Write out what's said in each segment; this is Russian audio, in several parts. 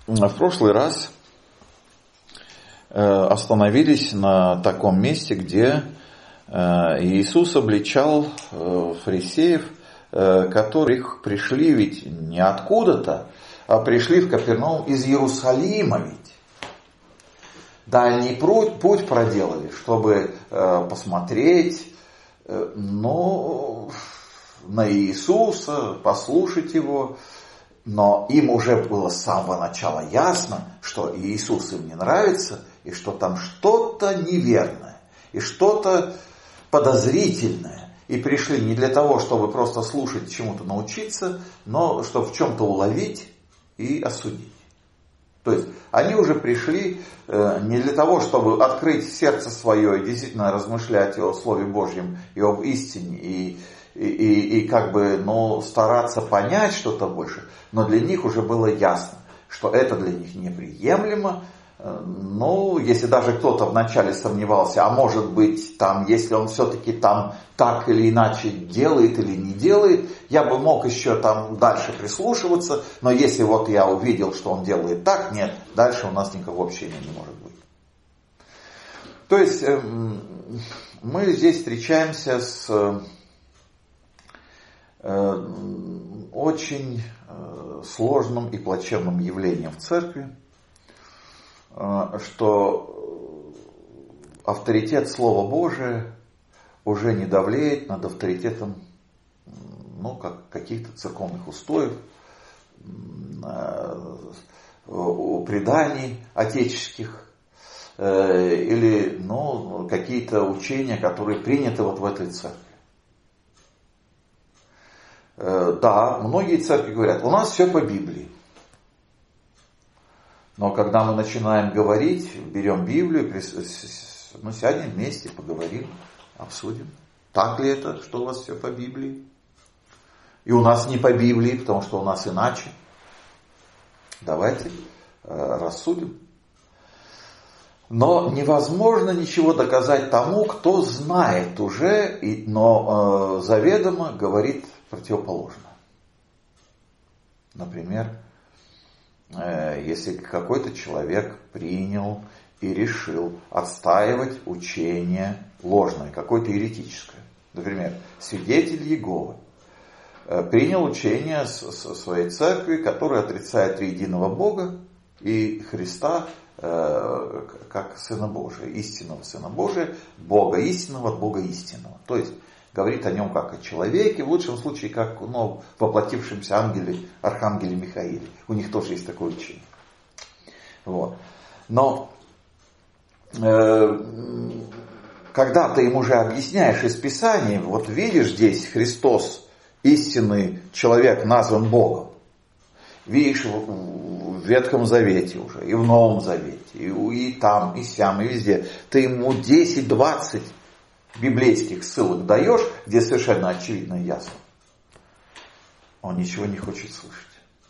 В прошлый раз остановились на таком месте, где Иисус обличал фарисеев, которые пришли ведь не откуда-то, а пришли в Капернаум из Иерусалима ведь. Дальний путь проделали, чтобы посмотреть, на Иисуса, послушать Его. Но им уже было с самого начала ясно, что Иисус им не нравится, и что там что-то неверное, и что-то подозрительное. И пришли не для того, чтобы просто слушать, чему-то научиться, но чтобы в чем-то уловить и осудить. То есть они уже пришли не для того, чтобы открыть сердце свое и действительно размышлять о Слове Божьем и об истине, и стараться понять что-то больше, но для них уже было ясно, что это для них неприемлемо. Если даже кто-то вначале сомневался, а может быть, если он все-таки там так или иначе делает или не делает, я бы мог еще там дальше прислушиваться, но если вот я увидел, что он делает так, нет, дальше у нас никакого общения не может быть. То есть мы здесь встречаемся с очень сложным и плачевным явлением в церкви, что авторитет Слова Божия уже не давлеет над авторитетом каких-то церковных устоев, преданий отеческих или какие-то учения, которые приняты вот в этой церкви. Да, многие церкви говорят, у нас все по Библии. Но когда мы начинаем говорить, берем Библию, сядем вместе, поговорим, обсудим. Так ли это, что у вас все по Библии? И у нас не по Библии, потому что у нас иначе. Давайте рассудим. Но невозможно ничего доказать тому, кто знает уже, но заведомо говорит противоположно. Например, если какой-то человек принял и решил отстаивать учение ложное, какое-то еретическое. Например, свидетель Иеговы принял учение своей церкви, которое отрицает триединого Бога и Христа как Сына Божия, истинного Сына Божия, Бога истинного от Бога истинного. То есть говорит о нем как о человеке, в лучшем случае как воплотившемся ангеле, архангеле Михаиле. У них тоже есть такое учение. Вот. Но когда ты им уже объясняешь из Писания, вот видишь здесь Христос, истинный человек, назван Богом. Видишь в Ветхом Завете уже, и в Новом Завете, и там, и сям, и везде. Ты ему 10-20 библейских ссылок даешь, где совершенно очевидно и ясно. Он ничего не хочет слышать.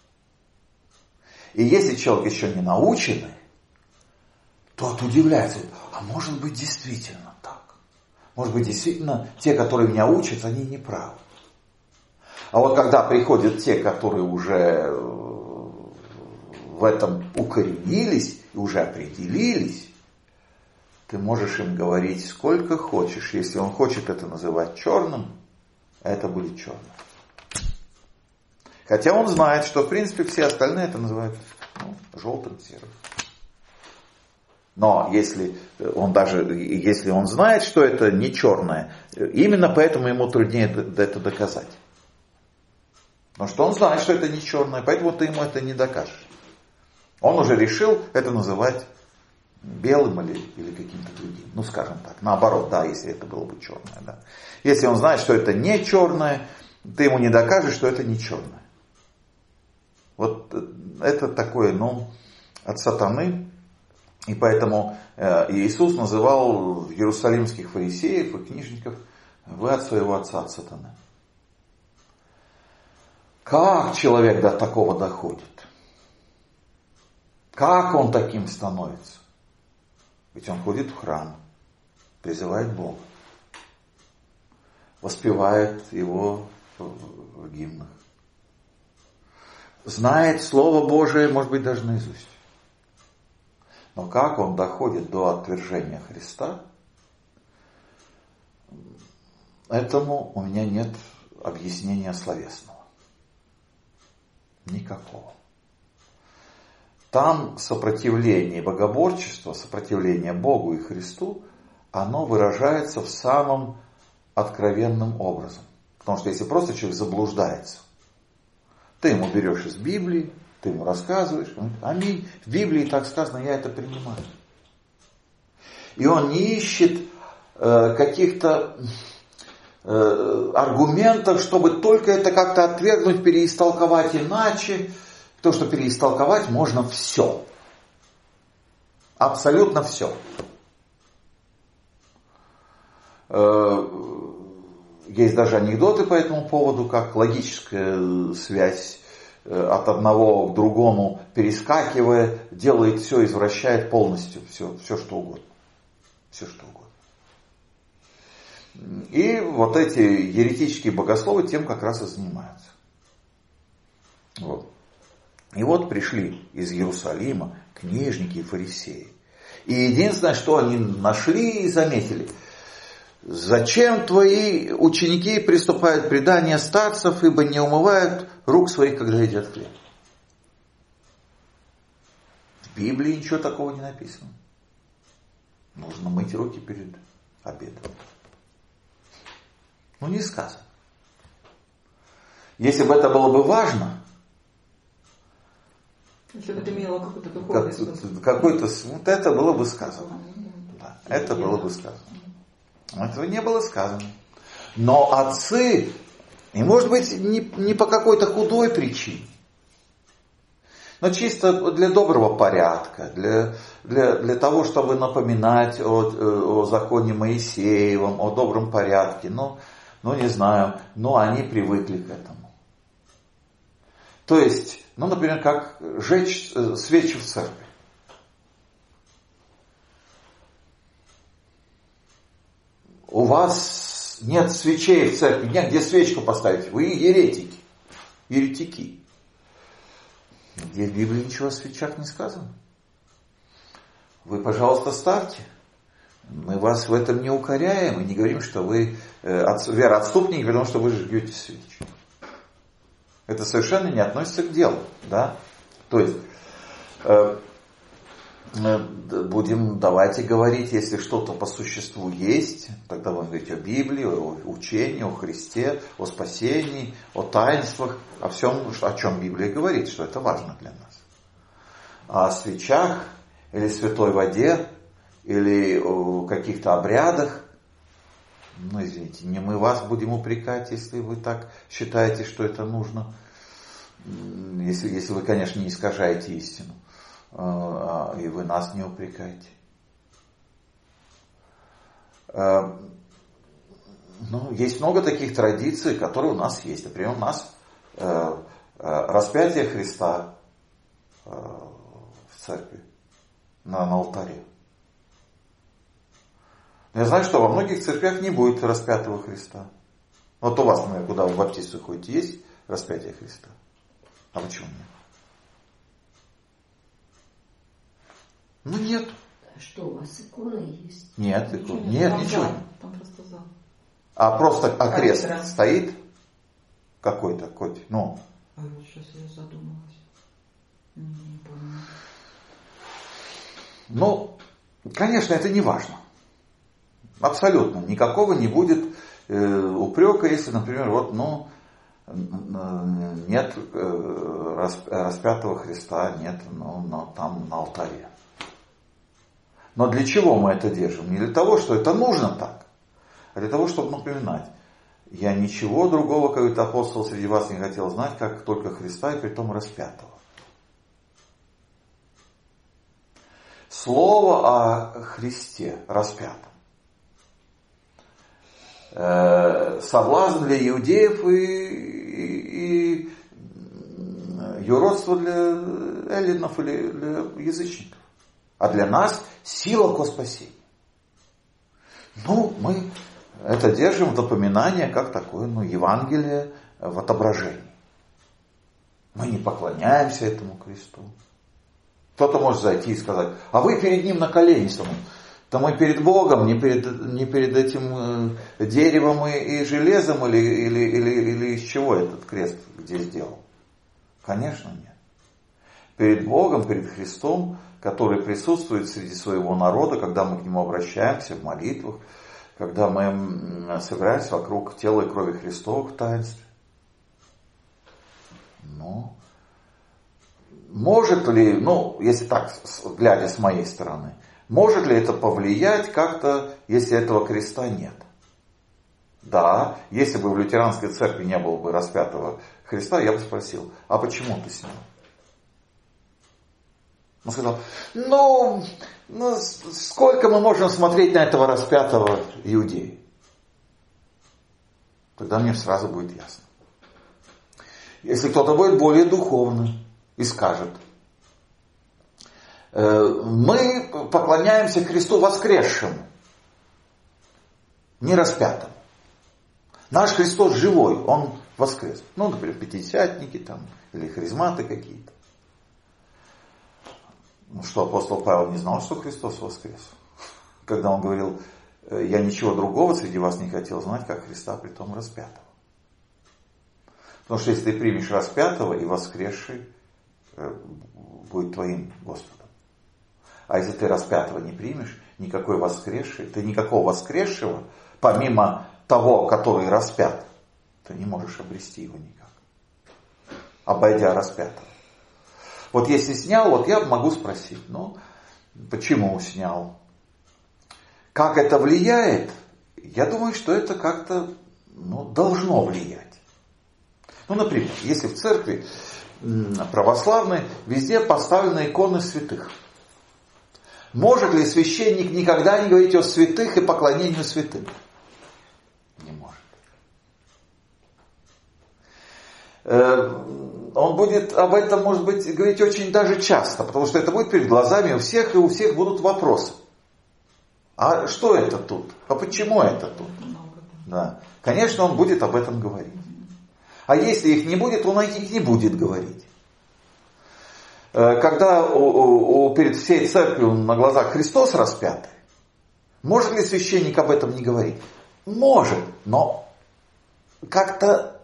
И если человек еще не наученный, то удивляется, а может быть действительно так. Может быть действительно те, которые меня учат, они не правы. А вот когда приходят те, которые уже в этом укоренились и уже определились, ты можешь им говорить сколько хочешь. Если он хочет это называть черным, это будет черным. Хотя он знает, что в принципе все остальные это называют желтым, серым. Но если он знает, что это не черное, именно поэтому ему труднее это доказать. Потому что он знает, что это не черное, поэтому ты ему это не докажешь. Он уже решил это называть белым или каким-то другим. Скажем так. Наоборот, да, если это было бы черное. Да. Если он знает, что это не черное, ты ему не докажешь, что это не черное. Вот это такое, от сатаны. И поэтому Иисус называл иерусалимских фарисеев и книжников: вы от своего отца, от сатаны. Как человек до такого доходит? Как он таким становится? Ведь он ходит в храм, призывает Бога, воспевает Его в гимнах, знает Слово Божие, может быть, даже наизусть. Но как он доходит до отвержения Христа, этому у меня нет объяснения словесного. Никакого. Там сопротивление богоборчества, сопротивление Богу и Христу, оно выражается в самом откровенном образом. Потому что если просто человек заблуждается, ты ему берешь из Библии, ты ему рассказываешь, он говорит: аминь, в Библии так сказано, я это принимаю. И он не ищет каких-то аргументов, чтобы только это как-то отвергнуть, переистолковать иначе, потому что переистолковать можно все. Абсолютно все. Есть даже анекдоты по этому поводу, как логическая связь от одного к другому перескакивая, делает все, извращает полностью все что угодно. Все что угодно. И вот эти еретические богословы тем как раз и занимаются. Вот. И вот пришли из Иерусалима книжники и фарисеи. И единственное, что они нашли и заметили: зачем твои ученики приступают к преданию старцев, ибо не умывают рук своих, когда едят хлеб? В Библии ничего такого не написано. Нужно мыть руки перед обедом. Ну, не сказано. Если бы это было бы важно, если бы это имело какой-то духовный смысл. Вот это было бы сказано. Да, это было бы сказано. Этого не было сказано. Но отцы, и может быть не по какой-то худой причине, но чисто для доброго порядка, для того, чтобы напоминать о законе Моисеевом, о добром порядке, не знаю, но они привыкли к этому. То есть, например, как жечь свечи в церкви. У вас нет свечей в церкви, негде свечку поставить. Вы еретики. Где в Библии ничего о свечах не сказано. Вы, пожалуйста, ставьте. Мы вас в этом не укоряем и не говорим, что вы вероотступники, потому что вы жгете свечи. Это совершенно не относится к делу. Да? То есть, давайте говорить, если что-то по существу есть, тогда будем говорить о Библии, о учении, о Христе, о спасении, о таинствах, о всем, о чем Библия говорит, что это важно для нас. А о свечах или святой воде, или о каких-то обрядах, извините, не мы вас будем упрекать, если вы так считаете, что это нужно, если вы, конечно, не искажаете истину. И вы нас не упрекаете. Есть много таких традиций, которые у нас есть. Например, у нас распятие Христа в церкви, на алтаре. Я знаю, что во многих церквях не будет распятого Христа. Вот у вас, например, куда вы в баптисты ходите, есть распятие Христа? А почему нет? Нет. Что, у вас икона есть? Нет, икона. Нет, ничего. Там просто зал. А просто крест стоит какой-то, вот сейчас я задумалась. Не помню. Конечно, это не важно. Абсолютно. Никакого не будет упрека, если, например, нет распятого Христа, нет, там на алтаре. Но для чего мы это держим? Не для того, что это нужно так, а для того, чтобы напоминать. Я ничего другого, как апостол, среди вас не хотел знать, как только Христа и притом распятого. Слово о Христе распятом. Соблазн для иудеев и юродство для эллинов или для язычников. А для нас сила ко спасению. Мы это держим в напоминание, как такое, Евангелие в отображении. Мы не поклоняемся этому кресту. Кто-то может зайти и сказать, а вы перед ним на колени становитесь. Да мы перед Богом, не перед этим деревом и железом или из чего этот крест где сделал? Конечно, нет. Перед Богом, перед Христом, который присутствует среди своего народа, когда мы к Нему обращаемся в молитвах, когда мы собираемся вокруг тела и крови Христова в таинстве. Но может ли, если так, глядя с моей стороны, может ли это повлиять как-то, если этого креста нет? Да, если бы в лютеранской церкви не было бы распятого Христа, я бы спросил, а почему ты снял? Он сказал, сколько мы можем смотреть на этого распятого иудея? Тогда мне сразу будет ясно. Если кто-то будет более духовный и скажет, мы поклоняемся Христу воскресшему, не распятому. Наш Христос живой, Он воскрес. Например, пятидесятники там, или харизматы какие-то. Что, апостол Павел не знал, что Христос воскрес? Когда он говорил, я ничего другого среди вас не хотел знать, как Христа, притом распятого. Потому что если ты примешь распятого, и воскресший будет твоим Господом. А если ты распятого не примешь, никакого воскресшего, помимо того, который распят, ты не можешь обрести его никак, обойдя распятого. Вот если снял, я могу спросить, почему снял? Как это влияет? Я думаю, что это как-то должно влиять. Например, если в церкви православной везде поставлены иконы святых. Может ли священник никогда не говорить о святых и поклонению святым? Не может. Он будет об этом, может быть, говорить очень даже часто, потому что это будет перед глазами у всех, и у всех будут вопросы. А что это тут? А почему это тут? Да. Конечно, он будет об этом говорить. А если их не будет, он их не будет говорить. Когда перед всей церковью на глазах Христос распятый, может ли священник об этом не говорить? Может, но как-то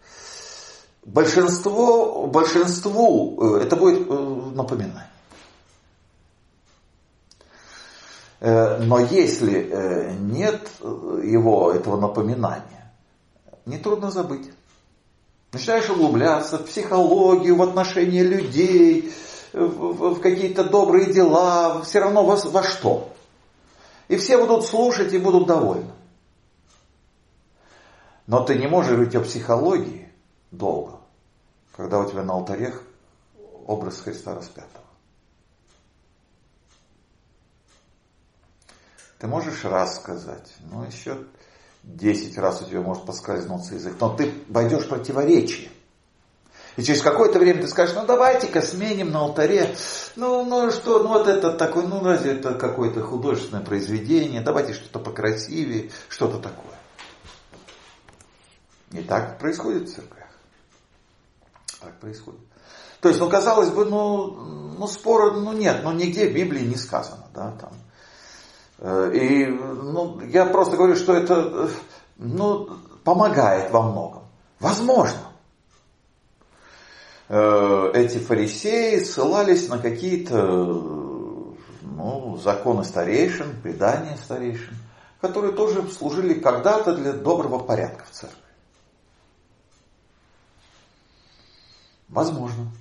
большинству это будет напоминание. Но если нет этого напоминания, нетрудно забыть. Начинаешь углубляться в психологию, в отношения людей, в какие-то добрые дела, все равно во что. И все будут слушать и будут довольны. Но ты не можешь говорить о психологии долго, когда у тебя на алтаре образ Христа распятого. Ты можешь раз сказать, еще 10 раз у тебя может поскользнуться язык, но ты войдешь в противоречие. И через какое-то время ты скажешь, давайте-ка сменим на алтаре, вот это такое, разве это какое-то художественное произведение, давайте что-то покрасивее, что-то такое. И так происходит в церквях. Так происходит. То есть, казалось бы, спора, нет, нигде в Библии не сказано, да, там. И я просто говорю, что это помогает во многом. Возможно. Эти фарисеи ссылались на какие-то законы старейшин, предания старейшин, которые тоже служили когда-то для доброго порядка в церкви. Возможно.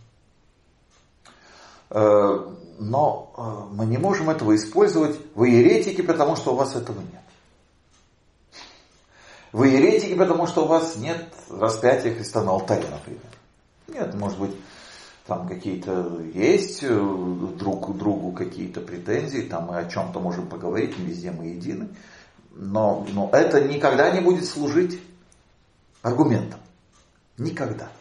Но мы не можем этого использовать. Вы еретики, потому что у вас этого нет. Вы еретики, потому что у вас нет распятия Христа на алтаре, например. Нет, может быть, там какие-то есть друг к другу какие-то претензии, там мы о чем-то можем поговорить, не везде мы едины. Но это никогда не будет служить аргументом. Никогда.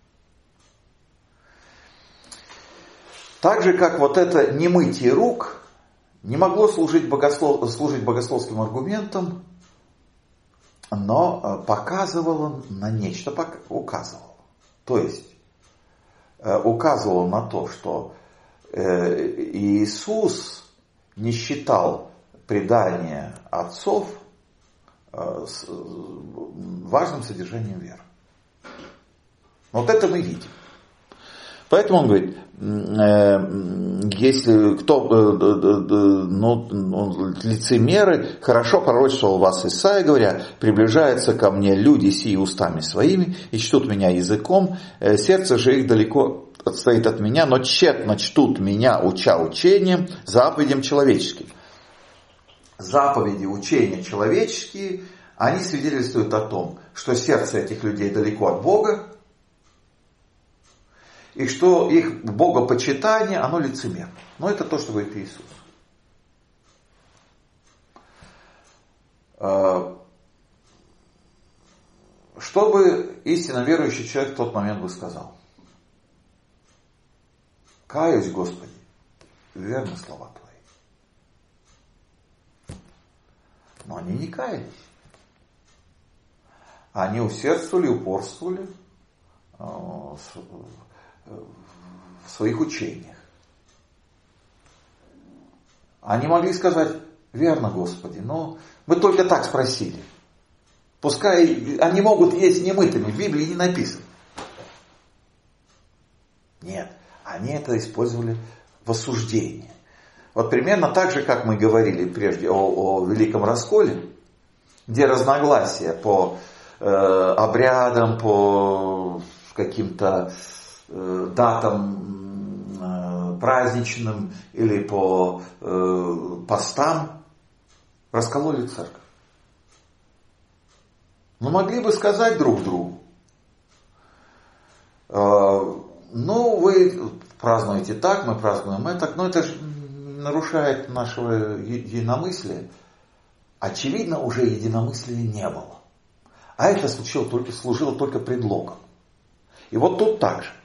Так же, как это немытье рук не могло служить богословским аргументом, но показывало на нечто, указывало. То есть, указывал на то, что Иисус не считал предание отцов важным содержанием веры. Вот это мы видим. Поэтому он говорит, если лицемеры, хорошо пророчествовал вас Исаия, говоря, приближаются ко мне люди сии устами своими и чтут меня языком, сердце же их далеко отстоит от меня, но тщетно чтут меня, уча учением, заповедям человеческим. Заповеди, учения человеческие, они свидетельствуют о том, что сердце этих людей далеко от Бога, и что их богопочитание, оно лицемерно. Но это то, что говорит Иисус. Что бы истинно верующий человек в тот момент бы сказал? Каюсь, Господи, верны слова Твои. Но они не каялись. Они усердствовали, упорствовали в своих учениях. Они могли сказать, верно, Господи, но мы только так спросили. Пускай они могут есть немытыми, в Библии не написано. Нет, они это использовали в осуждении. Вот примерно так же, как мы говорили прежде о Великом Расколе, где разногласия по обрядам, по каким-то датам праздничным или по постам раскололи церковь. Но могли бы сказать друг другу, ну вы празднуете так, мы празднуем это, но это же нарушает нашего единомыслия. Очевидно, уже единомыслия не было. А это служило только предлогом. И вот тут так же.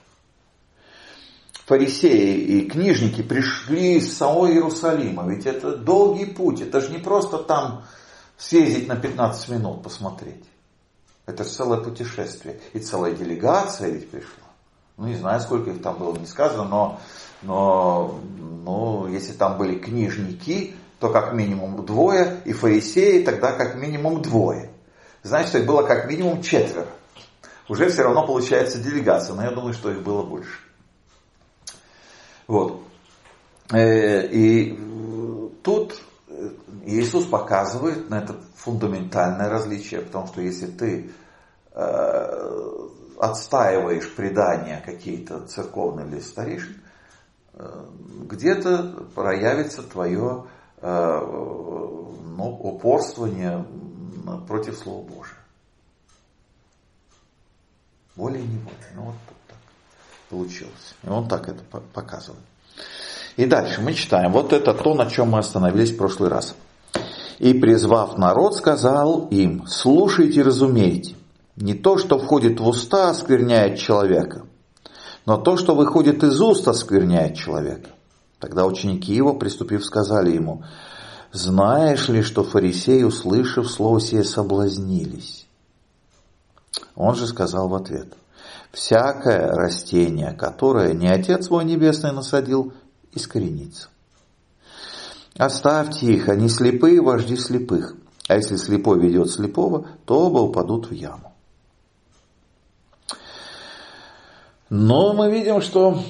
Фарисеи и книжники пришли из самого Иерусалима. Ведь это долгий путь. Это же не просто там съездить на 15 минут посмотреть. Это же целое путешествие. И целая делегация ведь пришла. Ну, не знаю, сколько их там было, не сказано, но если там были книжники, то как минимум 2, и фарисеи тогда как минимум 2. Значит, их было как минимум 4. Уже все равно получается делегация, но я думаю, что их было больше. Вот. И тут Иисус показывает на это фундаментальное различие, потому что если ты отстаиваешь предания какие-то церковные или старейшин, где-то проявится твое упорствование против Слова Божия. Волей-неволей. Ну вот так получилось. И он так это показывает. И дальше мы читаем. Вот это то, на чем мы остановились в прошлый раз. И призвав народ, сказал им: слушайте и разумейте. Не то, что входит в уста, оскверняет человека, но то, что выходит из уст, оскверняет человека. Тогда ученики его, приступив, сказали ему: знаешь ли, что фарисеи, услышав слово сие, соблазнились? Он же сказал в ответ: всякое растение, которое не Отец свой Небесный насадил, искоренится. Оставьте их, они слепые вожди слепых. А если слепой ведет слепого, то оба упадут в яму. Но мы видим, что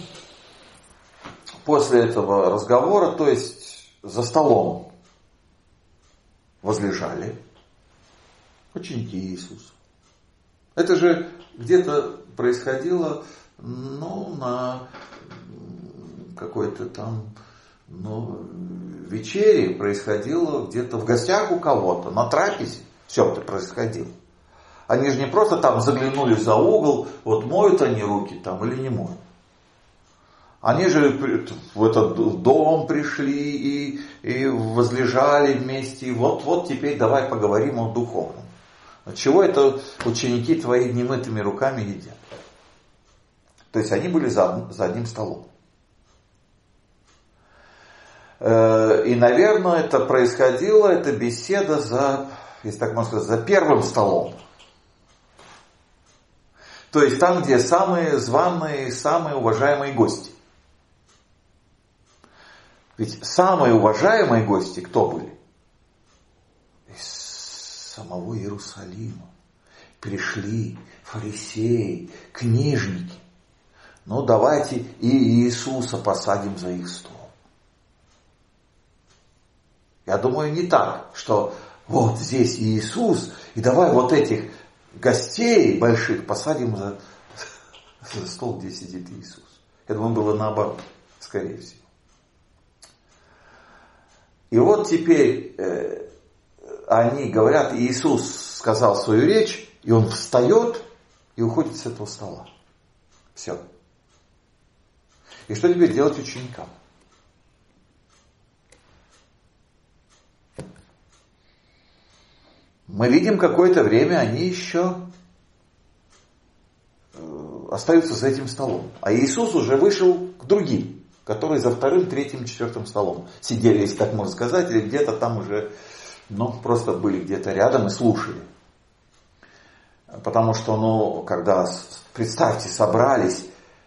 после этого разговора, то есть за столом возлежали ученики Иисуса. Это же где-то происходило, на какой-то там, вечере, происходило где-то в гостях у кого-то, на трапезе все это происходило. Они же не просто там заглянули за угол, вот моют они руки там или не моют. Они же в этот дом пришли и возлежали вместе, и вот теперь давай поговорим о духовном. Отчего это ученики твои немытыми руками едят? То есть они были за одним столом. И, наверное, это происходило, эта беседа если так можно сказать, за первым столом. То есть там, где самые званые, самые уважаемые гости. Ведь самые уважаемые гости кто были? Из самого Иерусалима. Пришли фарисеи, книжники. Ну, давайте и Иисуса посадим за их стол. Я думаю, не так, что вот здесь Иисус, и давай вот этих гостей больших посадим за стол, где сидит Иисус. Я думаю, было наоборот, скорее всего. И вот теперь они говорят, Иисус сказал свою речь, и он встает и уходит с этого стола. Все. И что теперь делать ученикам? Мы видим, какое-то время они еще остаются за этим столом. А Иисус уже вышел к другим, которые за вторым, третьим, четвертым столом сидели, если так можно сказать, или где-то там уже, просто были где-то рядом и слушали. Потому что, когда, представьте, собрались,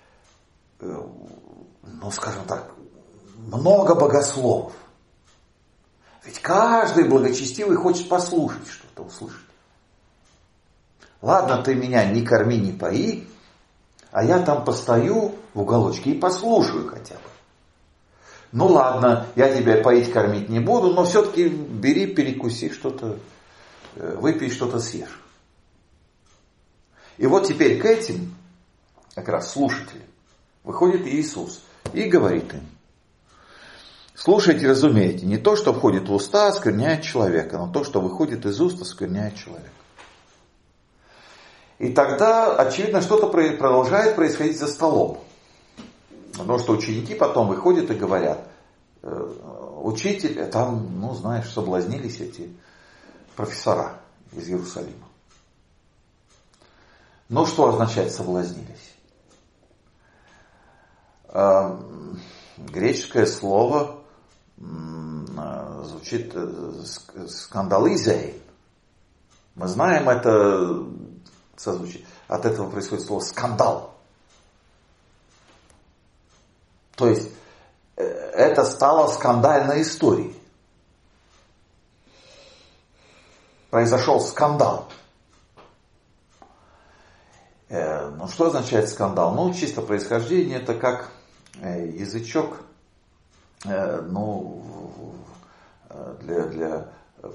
скажем так, много богословов. Ведь каждый благочестивый хочет послушать что-то, услышать. Ладно, ты меня не корми, не пои, а я там постою в уголочке и послушаю хотя бы. Ладно, я тебя поить, кормить не буду, но все-таки бери, перекуси что-то, выпей что-то, съешь. И вот теперь к этим, как раз слушателям, выходит Иисус и говорит им: слушайте, разумеете, не то, что входит в уста, оскверняет человека, но то, что выходит из уст, оскверняет человека. И тогда, очевидно, что-то продолжает происходить за столом. Потому что ученики потом выходят и говорят: учитель, там, соблазнились эти профессора из Иерусалима. Что означает соблазнились? Греческое слово звучит скандализей. Мы знаем это созвучие. От этого происходит слово скандал. То есть это стало скандальной историей. Произошел скандал. Что означает скандал? Чисто происхождение, это как язычок, для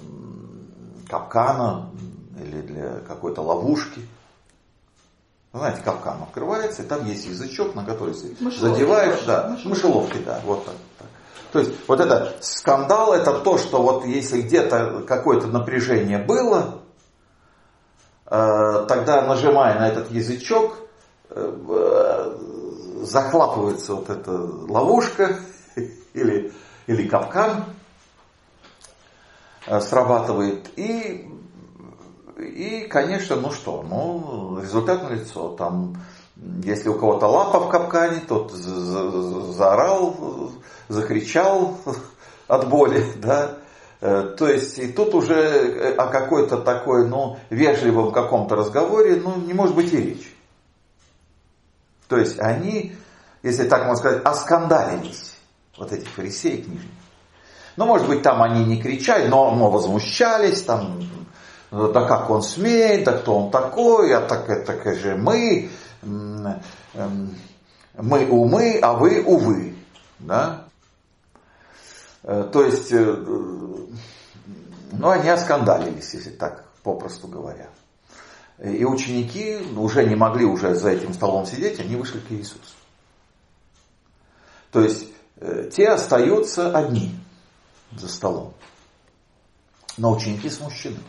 капкана или для какой-то ловушки. Знаете, капкан открывается, и там есть язычок, на который задеваешь, мышеловки, вот так. То есть вот это скандал, это то, что если где-то какое-то напряжение было, тогда, нажимая на этот язычок, захлапывается вот эта ловушка или капкан, срабатывает, и конечно, результат налицо. Там, если у кого-то лапа в капкане, тот заорал, закричал от боли, да. То есть и тут уже о какой-то такой, вежливом каком-то разговоре, не может быть и речи. То есть они, если так можно сказать, оскандалились, вот эти фарисеи и книжники. Может быть, там они не кричали, но возмущались, там, да как он смеет, да кто он такой, а так же мы умы, а вы увы, да. То есть, они оскандалились, если так попросту говоря. И ученики уже не могли за этим столом сидеть, они вышли к Иисусу. То есть, те остаются одни за столом. Но ученики смущены.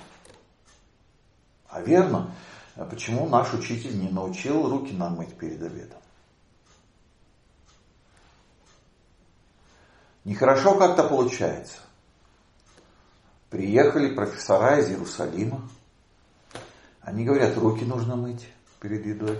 А верно, почему наш учитель не научил руки нам мыть перед обедом? Нехорошо как-то получается. Приехали профессора из Иерусалима. Они говорят, руки нужно мыть перед едой.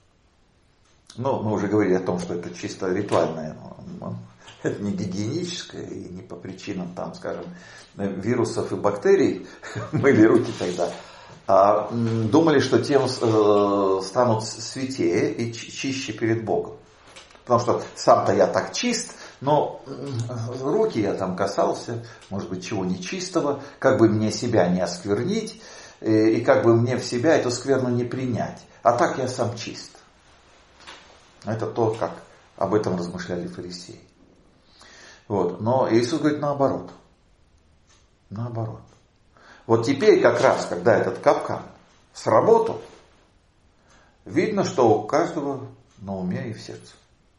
Мы уже говорили о том, что это чисто ритуальное. Это не гигиеническое и не по причинам, там, скажем, вирусов и бактерий мыли руки тогда. думали, что тем станут святее и чище перед Богом. Потому что сам-то я так чист, но руки я там касался, может быть, чего нечистого, как бы мне себя не осквернить, и как бы мне в себя эту скверну не принять. А так я сам чист. Это то, как об этом размышляли фарисеи. Вот. Но Иисус говорит наоборот. Наоборот. Вот теперь как раз, когда этот капкан сработал, видно, что у каждого на уме и в сердце.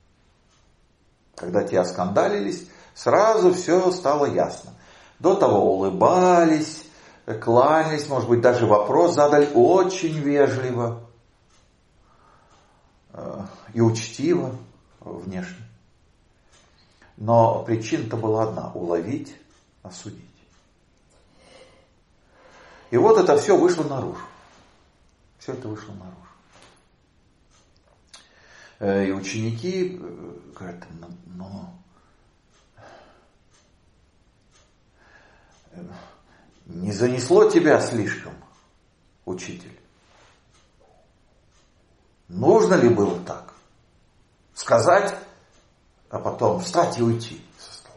Когда те оскандалились, сразу все стало ясно. До того улыбались, кланялись, может быть, даже вопрос задали очень вежливо и учтиво внешне. Но причина-то была одна – уловить, осудить. И вот это все вышло наружу. Все это вышло наружу. И ученики говорят, не занесло тебя слишком, учитель? Нужно ли было так? Сказать, а потом встать и уйти со стола.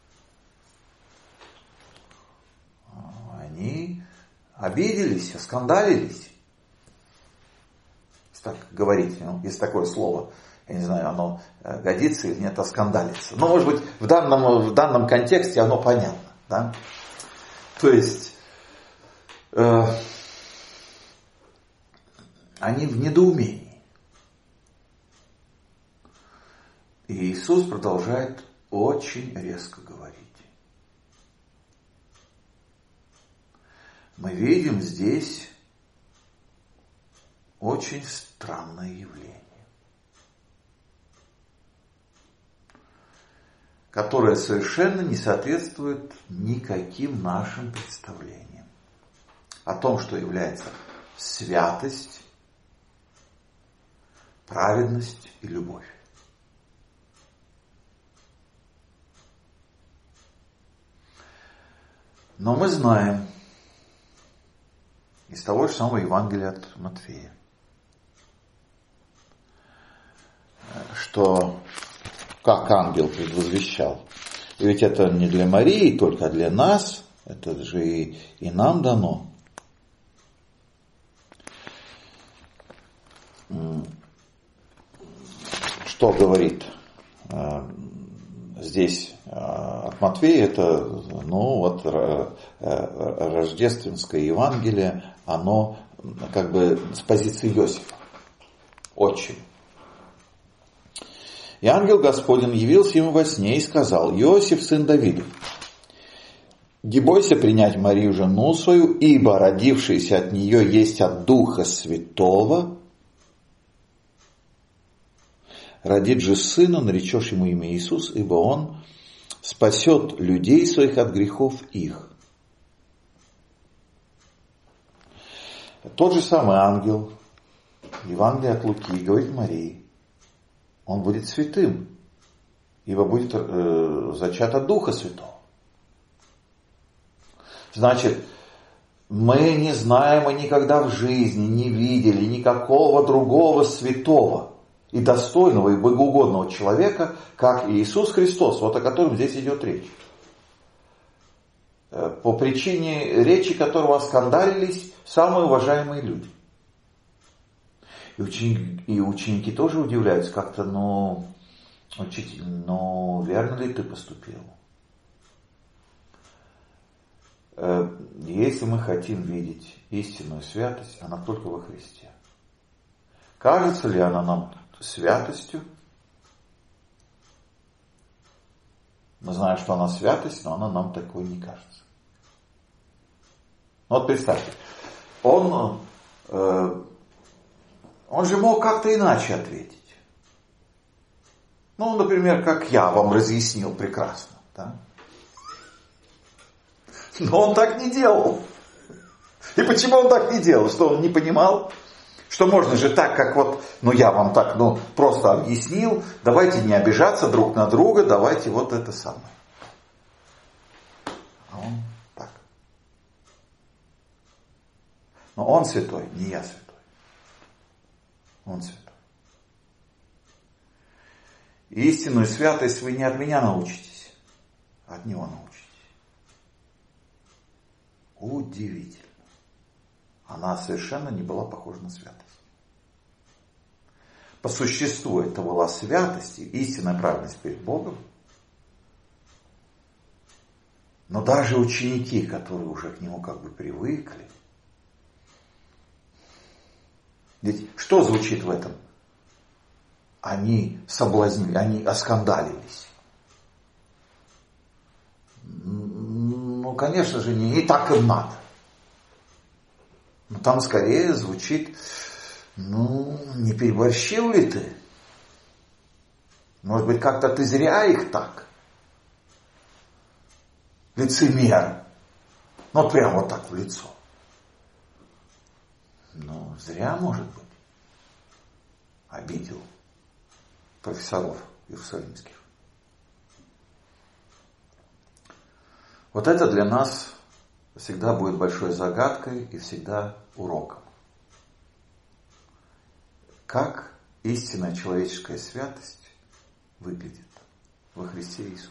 Они обиделись, оскандалились. Так говорить, есть такое слово, я не знаю, оно годится или нет, оскандалиться. Но, может быть, в данном контексте оно понятно. Да? То есть, они в недоумении. И Иисус продолжает очень резко говорить. Мы видим здесь очень странное явление, которое совершенно не соответствует никаким нашим представлениям о том, что является святость, праведность и любовь. Но мы знаем из того же самого Евангелия от Матфея, что как ангел предвозвещал. И ведь это не для Марии, только для нас, это же и нам дано. Что говорит здесь от Матфея, это рождественское Евангелие, оно как бы с позиции Иосифа. Очень. И ангел Господень явился ему во сне и сказал: Иосиф, сын Давиду, не бойся принять Марию, жену свою, ибо родившийся от нее есть от Духа Святого. Родит же сына, наречешь ему имя Иисус, ибо он спасет людей своих от грехов их. Тот же самый ангел, Евангелие от Луки, говорит Марии: он будет святым, ибо будет зачат от Духа Святого. Значит, мы не знаем и никогда в жизни не видели никакого другого святого и достойного, и богоугодного человека, как Иисус Христос, вот о котором здесь идет речь. По причине речи которого оскандалились самые уважаемые люди. И ученики тоже удивляются, как-то, учитель, верно ли ты поступил? Если мы хотим видеть истинную святость, она только во Христе. Кажется ли она нам святостью? Мы знаем, что она святость, но она нам такой не кажется. Вот представьте, он же мог как-то иначе ответить. Например, как я вам разъяснил прекрасно. Да? Но он так не делал. И почему он так не делал? Что он не понимал? Что можно же так, как я вам так, просто объяснил, давайте не обижаться друг на друга, давайте вот это самое. А он так. Но Он святой, не я святой. Он святой. И истинную святость вы не от меня научитесь, а от Него научитесь. Удивительно. Она совершенно не была похожа на святость. По существу это была святость и истинная праведность перед Богом. Но даже ученики, которые уже к Нему как бы привыкли, ведь что звучит в этом? Они соблазнили, они оскандалились. Ну, конечно же, не так им надо. Но там скорее звучит, не переборщил ли ты? Может быть, как-то ты зря их так? Лицемер. Вот прямо вот так в лицо. Зря, может быть, обидел профессоров иерусалимских. Вот это для нас всегда будет большой загадкой и всегда уроком. Как истинная человеческая святость выглядит во Христе Иисусе.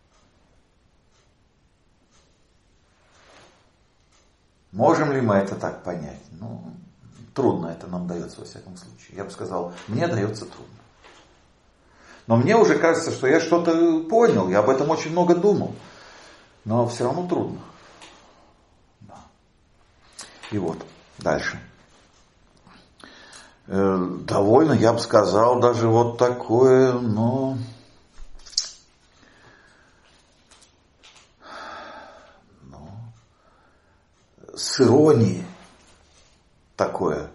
Можем ли мы это так понять? Трудно это нам дается во всяком случае. Я бы сказал, мне дается трудно. Но мне уже кажется, что я что-то понял, я об этом очень много думал. Но все равно трудно. Да. И вот, дальше. Довольно, я бы сказал, даже вот такое, с иронией такое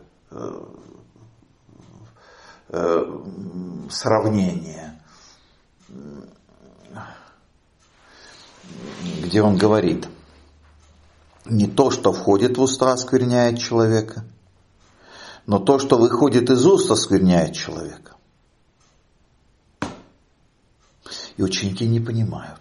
сравнение, где он говорит: не то, что входит в уста, оскверняет человека, но то, что выходит из уст, оскверняет человека. И ученики не понимают.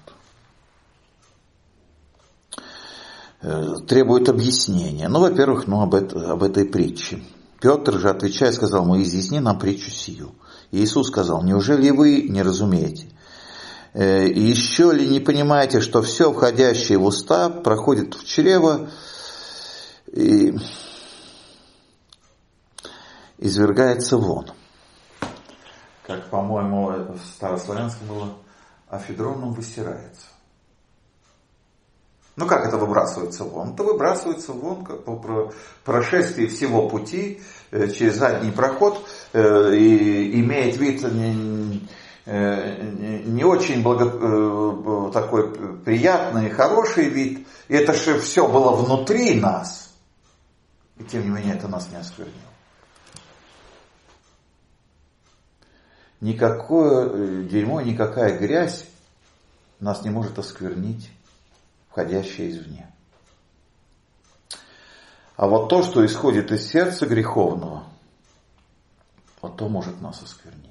Требуют объяснения. Во-первых, об этой притче. Петр же, отвечая, сказал: изъясни нам притчу сию. И Иисус сказал: неужели вы не разумеете? И еще ли не понимаете, что все, входящее в уста, проходит в чрево и извергается вон? Как, по-моему, в старославянском было: афедроном высирается. Как это выбрасывается вон? Это выбрасывается вон как по прошествии всего пути через задний проход, и имеет вид не очень такой приятный, хороший вид. И это же все было внутри нас. И тем не менее это нас не осквернило. Никакое дерьмо, никакая грязь нас не может осквернить, входящее извне. А вот то, что исходит из сердца греховного, вот то может нас осквернить.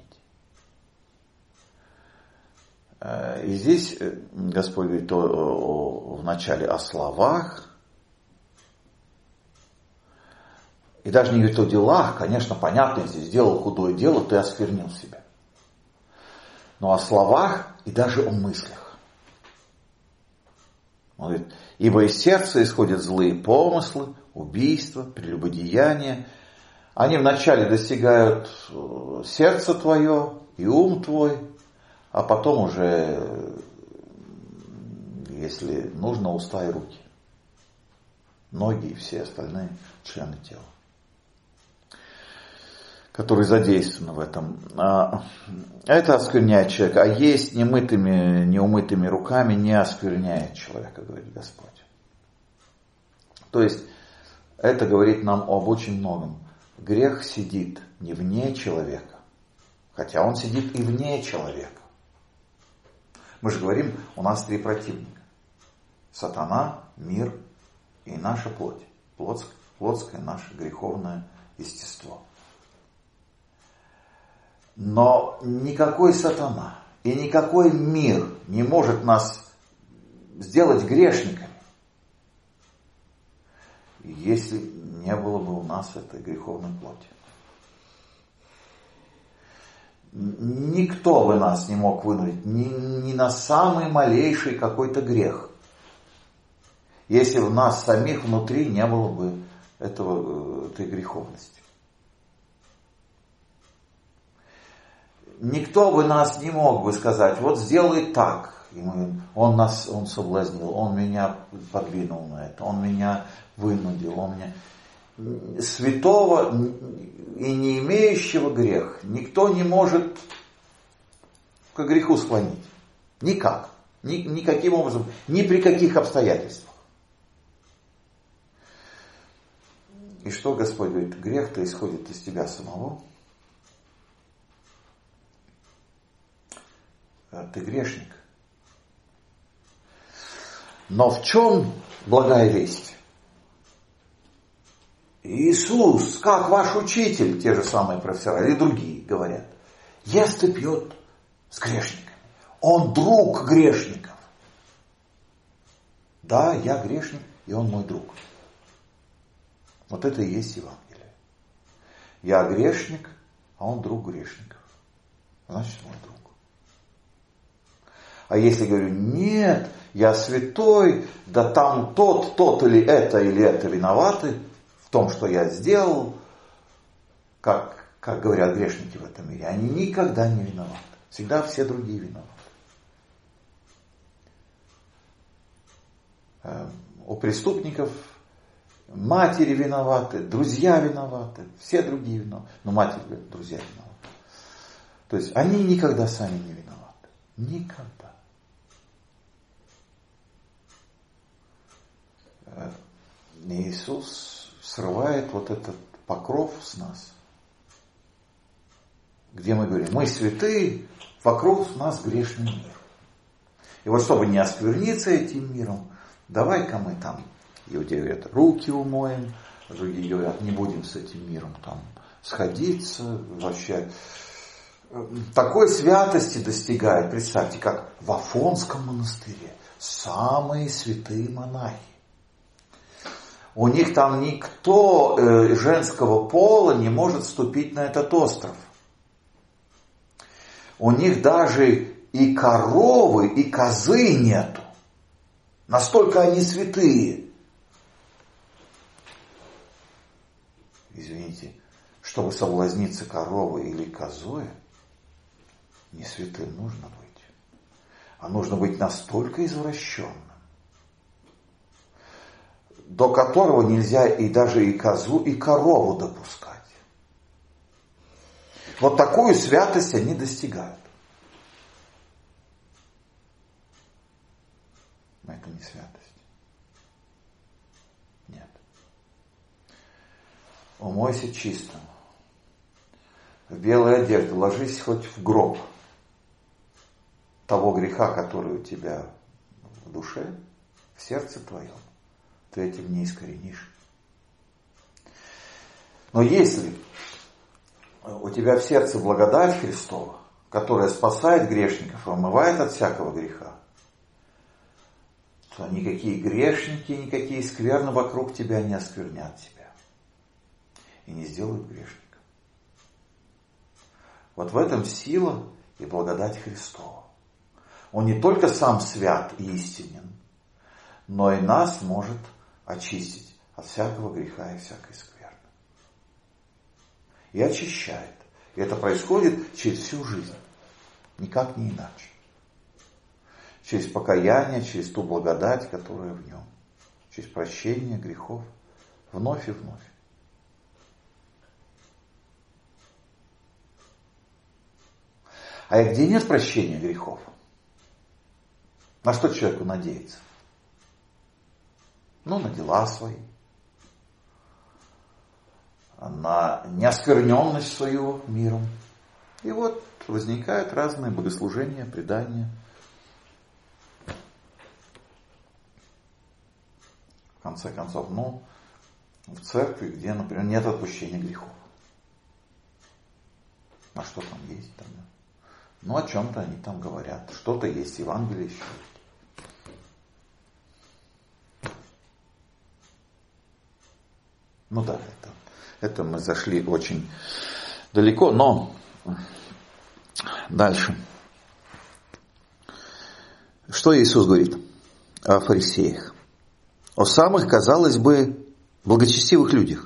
И здесь Господь говорит вначале о словах, и даже не говорит о делах. Конечно, понятно, если сделал худое дело, ты осквернил себя. Но о словах и даже о мыслях. Он говорит: ибо из сердца исходят злые помыслы, убийства, прелюбодеяния. Они вначале достигают сердца твое и ум твой, а потом уже, если нужно, уста и руки, ноги и все остальные члены тела, которые задействованы в этом. Это оскверняет человека, а есть немытыми, неумытыми руками не оскверняет человека, говорит Господь. То есть, это говорит нам об очень многом. Грех сидит не вне человека, хотя он сидит и вне человека. Мы же говорим, у нас 3 противника. Сатана, мир и наша плоть. Плотское наше греховное естество. Но никакой сатана и никакой мир не может нас сделать грешниками. если не было бы у нас этой греховной плоти. Никто бы нас не мог вынудить ни на самый малейший какой-то грех, если в нас самих внутри не было бы этой греховности. Никто бы нас не мог бы сказать, вот сделай так. Он соблазнил, он меня подвинул на это, он меня вынудил, святого и не имеющего грех никто не может к греху склонить. Никак. Никаким образом, ни при каких обстоятельствах. И что Господь говорит? Грех-то исходит из тебя самого. Ты грешник. Но в чем благая весть? Иисус, как ваш учитель, те же самые профессора или другие говорят, ест и пьет с грешниками. Он друг грешников. Да, я грешник, и он мой друг. Вот это и есть Евангелие. Я грешник, а он друг грешников. Значит, мой друг. А если говорю, нет, я святой, да там тот или это виноваты в том, что я сделал, как говорят грешники в этом мире, они никогда не виноваты. Всегда все другие виноваты. У преступников матери виноваты, друзья виноваты, все другие виноваты. Но матери говорят, друзья виноваты. То есть они никогда сами не виноваты. Никогда. Иисус срывает вот этот покров с нас, где мы говорим, мы святые, вокруг нас грешный мир. И вот чтобы не оскверниться этим миром, давай-ка мы там, иудеи говорят, руки умоем, другие говорят, не будем с этим миром там сходиться, вообще. Такой святости достигает, представьте, как в Афонском монастыре самые святые монахи. У них там никто женского пола не может ступить на этот остров. У них даже и коровы, и козы нету. Настолько они святые. Извините, чтобы соблазниться коровой или козой, не святым нужно быть. А нужно быть настолько извращенным, до которого нельзя и даже и козу, и корову допускать. Вот такую святость они достигают. Но это не святость. Нет. Умойся чистым. В белой одежде ложись хоть в гроб того греха, который у тебя в душе, в сердце твоем. Ты этим не искоренишь. Но если у тебя в сердце благодать Христова, которая спасает грешников и омывает от всякого греха, то никакие грешники, никакие скверны вокруг тебя не осквернят тебя и не сделают грешником. Вот в этом сила и благодать Христова. Он не только сам свят и истинен, но и нас может очистить от всякого греха и всякой скверны. И очищает. И это происходит через всю жизнь. Никак не иначе. Через покаяние, через ту благодать, которая в нем. Через прощение грехов. Вновь и вновь. А где нет прощения грехов? На что человеку надеяться? Ну, на дела свои, на неоскверненность своего миром. И вот возникают разные богослужения, предания. В конце концов, в церкви, где, например, нет отпущения грехов. А что там есть? Там? О чем-то они там говорят. Что-то есть, Евангелие еще. Ну да, это мы зашли очень далеко, но дальше. Что Иисус говорит о фарисеях? О самых, казалось бы, благочестивых людях.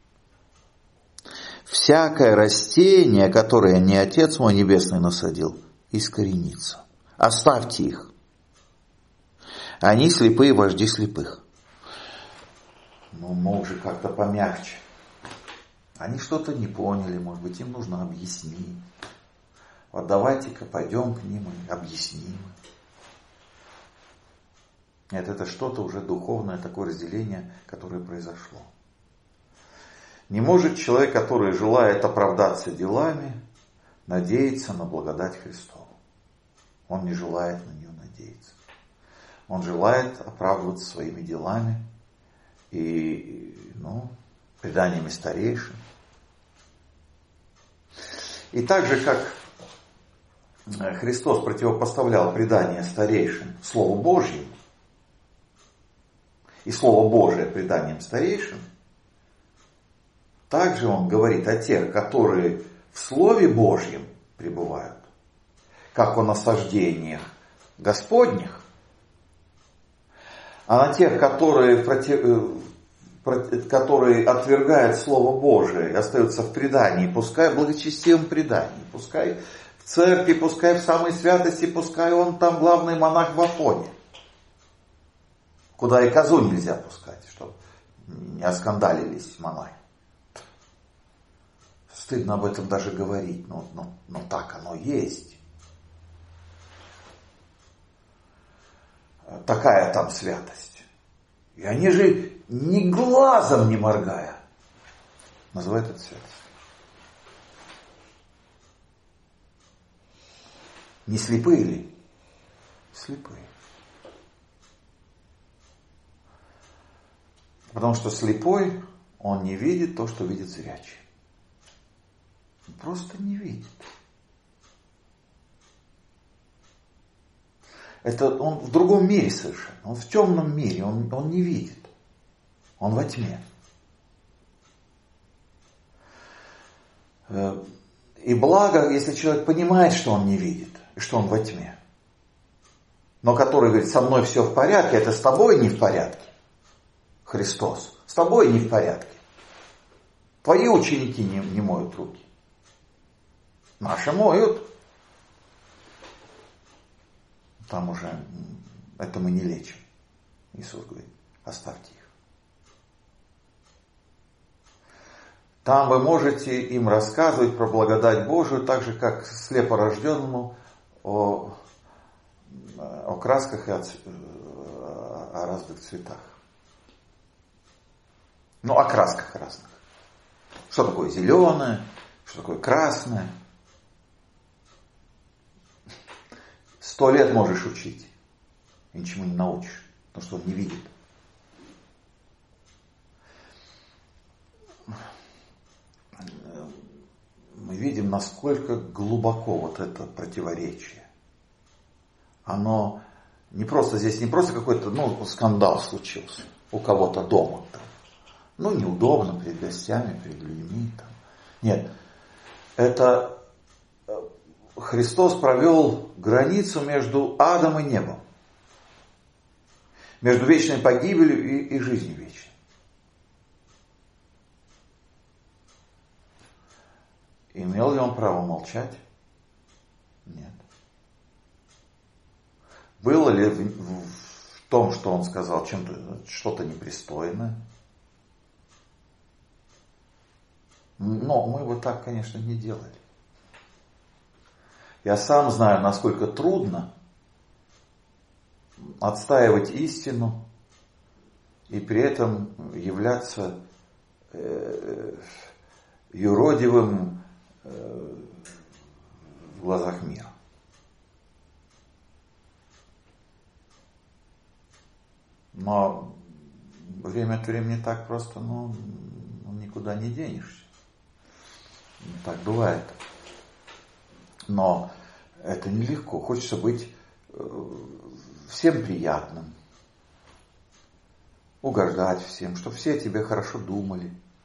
Всякое растение, которое не Отец мой Небесный насадил, искоренится. Оставьте их. Они слепые вожди слепых. Ну, мог же как-то помягче. Они что-то не поняли, может быть, им нужно объяснить. Вот давайте-ка пойдем к ним и объясним. Нет, это что-то уже духовное, такое разделение, которое произошло. Не может человек, который желает оправдаться делами, надеяться на благодать Христову. Он не желает на нее надеяться. Он желает оправдываться своими делами и преданиями старейшин. И так же, как Христос противопоставлял предание старейшин Слову Божьему, и Слово Божие преданием старейшин, также он говорит о тех, которые в Слове Божьем пребывают, как о насаждениях Господних, а на тех, которые отвергают Слово Божие и остаются в предании, пускай в благочестивом предании, пускай в церкви, пускай в самой святости, пускай он там главный монах в Афоне, куда и козу нельзя пускать, чтобы не оскандалились монахи. Стыдно об этом даже говорить, но так оно есть. Такая там святость. И они же ни глазом не моргая называют это святость. Не слепые ли? Слепые. Потому что слепой, он не видит то, что видит зрячий. Он просто не видит. Это он в другом мире совершенно. Он в темном мире, он не видит. Он во тьме. И благо, если человек понимает, что он не видит, и что он во тьме, но который говорит, со мной все в порядке, это с тобой не в порядке. Христос, с тобой не в порядке. Твои ученики не моют руки. Наши моют. Там уже это мы не лечим. Иисус говорит, оставьте их. Там вы можете им рассказывать про благодать Божию, так же, как слепорожденному о красках и о разных цветах. О красках разных. Что такое зеленое, что такое красное. 100 лет можешь учить, и ничему не научишь, потому что он не видит. Мы видим, насколько глубоко вот это противоречие. Оно здесь не просто какой-то, скандал случился у кого-то дома. Неудобно перед гостями, перед людьми. Нет, это Христос провел границу между адом и небом. Между вечной погибелью и жизнью вечной. Имел ли он право молчать? Нет. Было ли в том, что он сказал, что-то непристойное? Но мы бы так, конечно, не делали. Я сам знаю, насколько трудно отстаивать истину и при этом являться юродивым в глазах мира. Но время от времени так просто, никуда не денешься. Так бывает. Но это нелегко. Хочется быть всем приятным, угождать всем, чтобы все о тебе хорошо думали,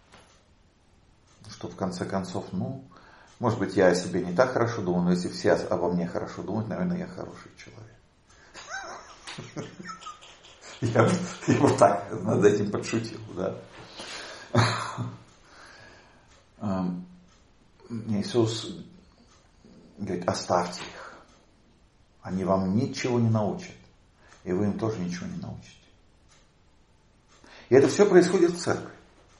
что в конце концов, может быть, я о себе не так хорошо думаю, но если все обо мне хорошо думают, наверное, я хороший человек. Я вот так над этим подшутил, да. Иисус говорит, оставьте их. Они вам ничего не научат. И вы им тоже ничего не научите. И это все происходит в церкви.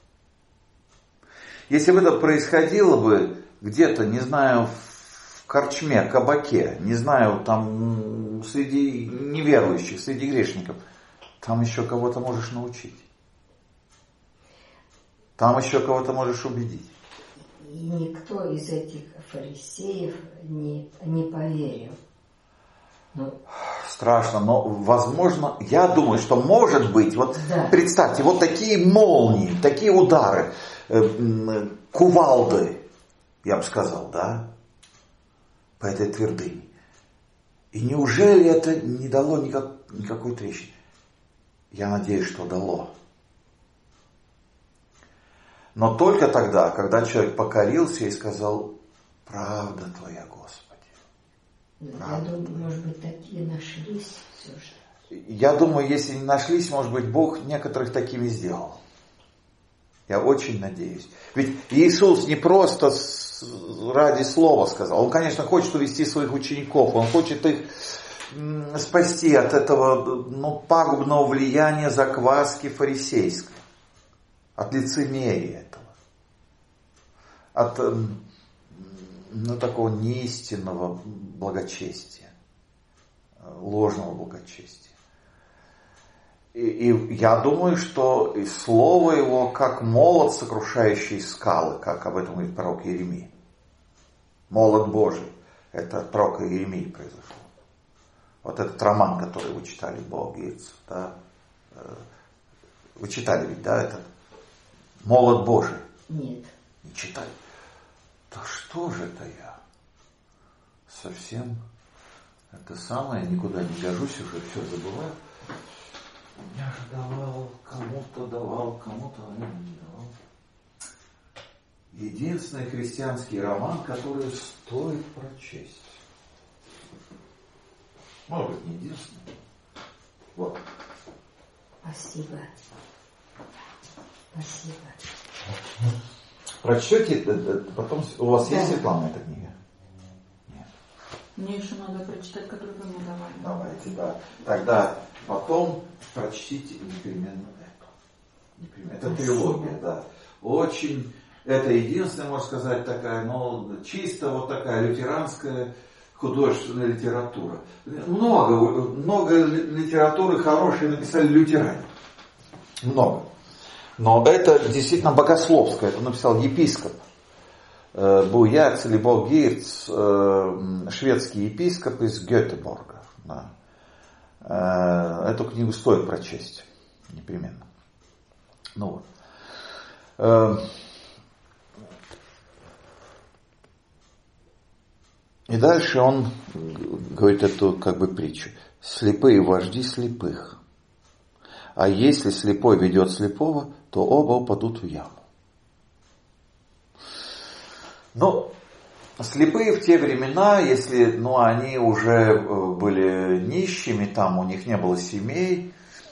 Если бы это происходило бы где-то, не знаю, в корчме, кабаке, не знаю, там среди неверующих, среди грешников, там еще кого-то можешь научить. Там еще кого-то можешь убедить. И никто из этих фарисеев не поверил. Страшно, но возможно, я думаю, что может быть, представьте, вот такие молнии, такие удары, кувалды, я бы сказал, да, по этой твердыне. И неужели это не дало никакой трещины? Я надеюсь, что дало. Но только тогда, когда человек покорился и сказал, правда Твоя, Господи. Я думаю, может быть, такие нашлись все же. Я думаю, если не нашлись, может быть, Бог некоторых такими сделал. Я очень надеюсь. Ведь Иисус не просто ради слова сказал. Он, конечно, хочет увести своих учеников. Он хочет их спасти от этого пагубного влияния закваски фарисейской. От лицемерия этого. От такого неистинного благочестия. Ложного благочестия. И я думаю, что и слово его, как молот, сокрушающий скалы, как об этом говорит пророк Иеремия. Молот Божий. Это от пророка Иеремии произошло. Вот этот роман, который вы читали, Бог Гирц, да? Вы читали ведь, да, этот молот Божий? Нет. Не читали. Да что же это я? Совсем это самое, никуда не гожусь, уже все забываю. Я же давал, кому-то, наверное, не давал. Единственный христианский роман, который стоит прочесть. Может быть, не единственный. Вот. Спасибо. Прочтете, потом у вас есть Светлана эта книга? Нет. Мне еще надо прочитать, которую вы мне давали. Давайте, да. Тогда потом прочтите непременно эту. Это трилогия, да. Очень, это единственная, можно сказать, такая, чисто вот такая лютеранская художественная литература. Много литературы хорошей написали лютеране. Много. Но это действительно богословское. Это написал епископ Буяц или Богирц, шведский епископ из Гетеборга. Да. Эту книгу стоит прочесть. Непременно. И дальше он говорит эту притчу. Слепые вожди слепых. А если слепой ведет слепого, то оба упадут в яму. Слепые в те времена, если они уже были нищими, там у них не было семей,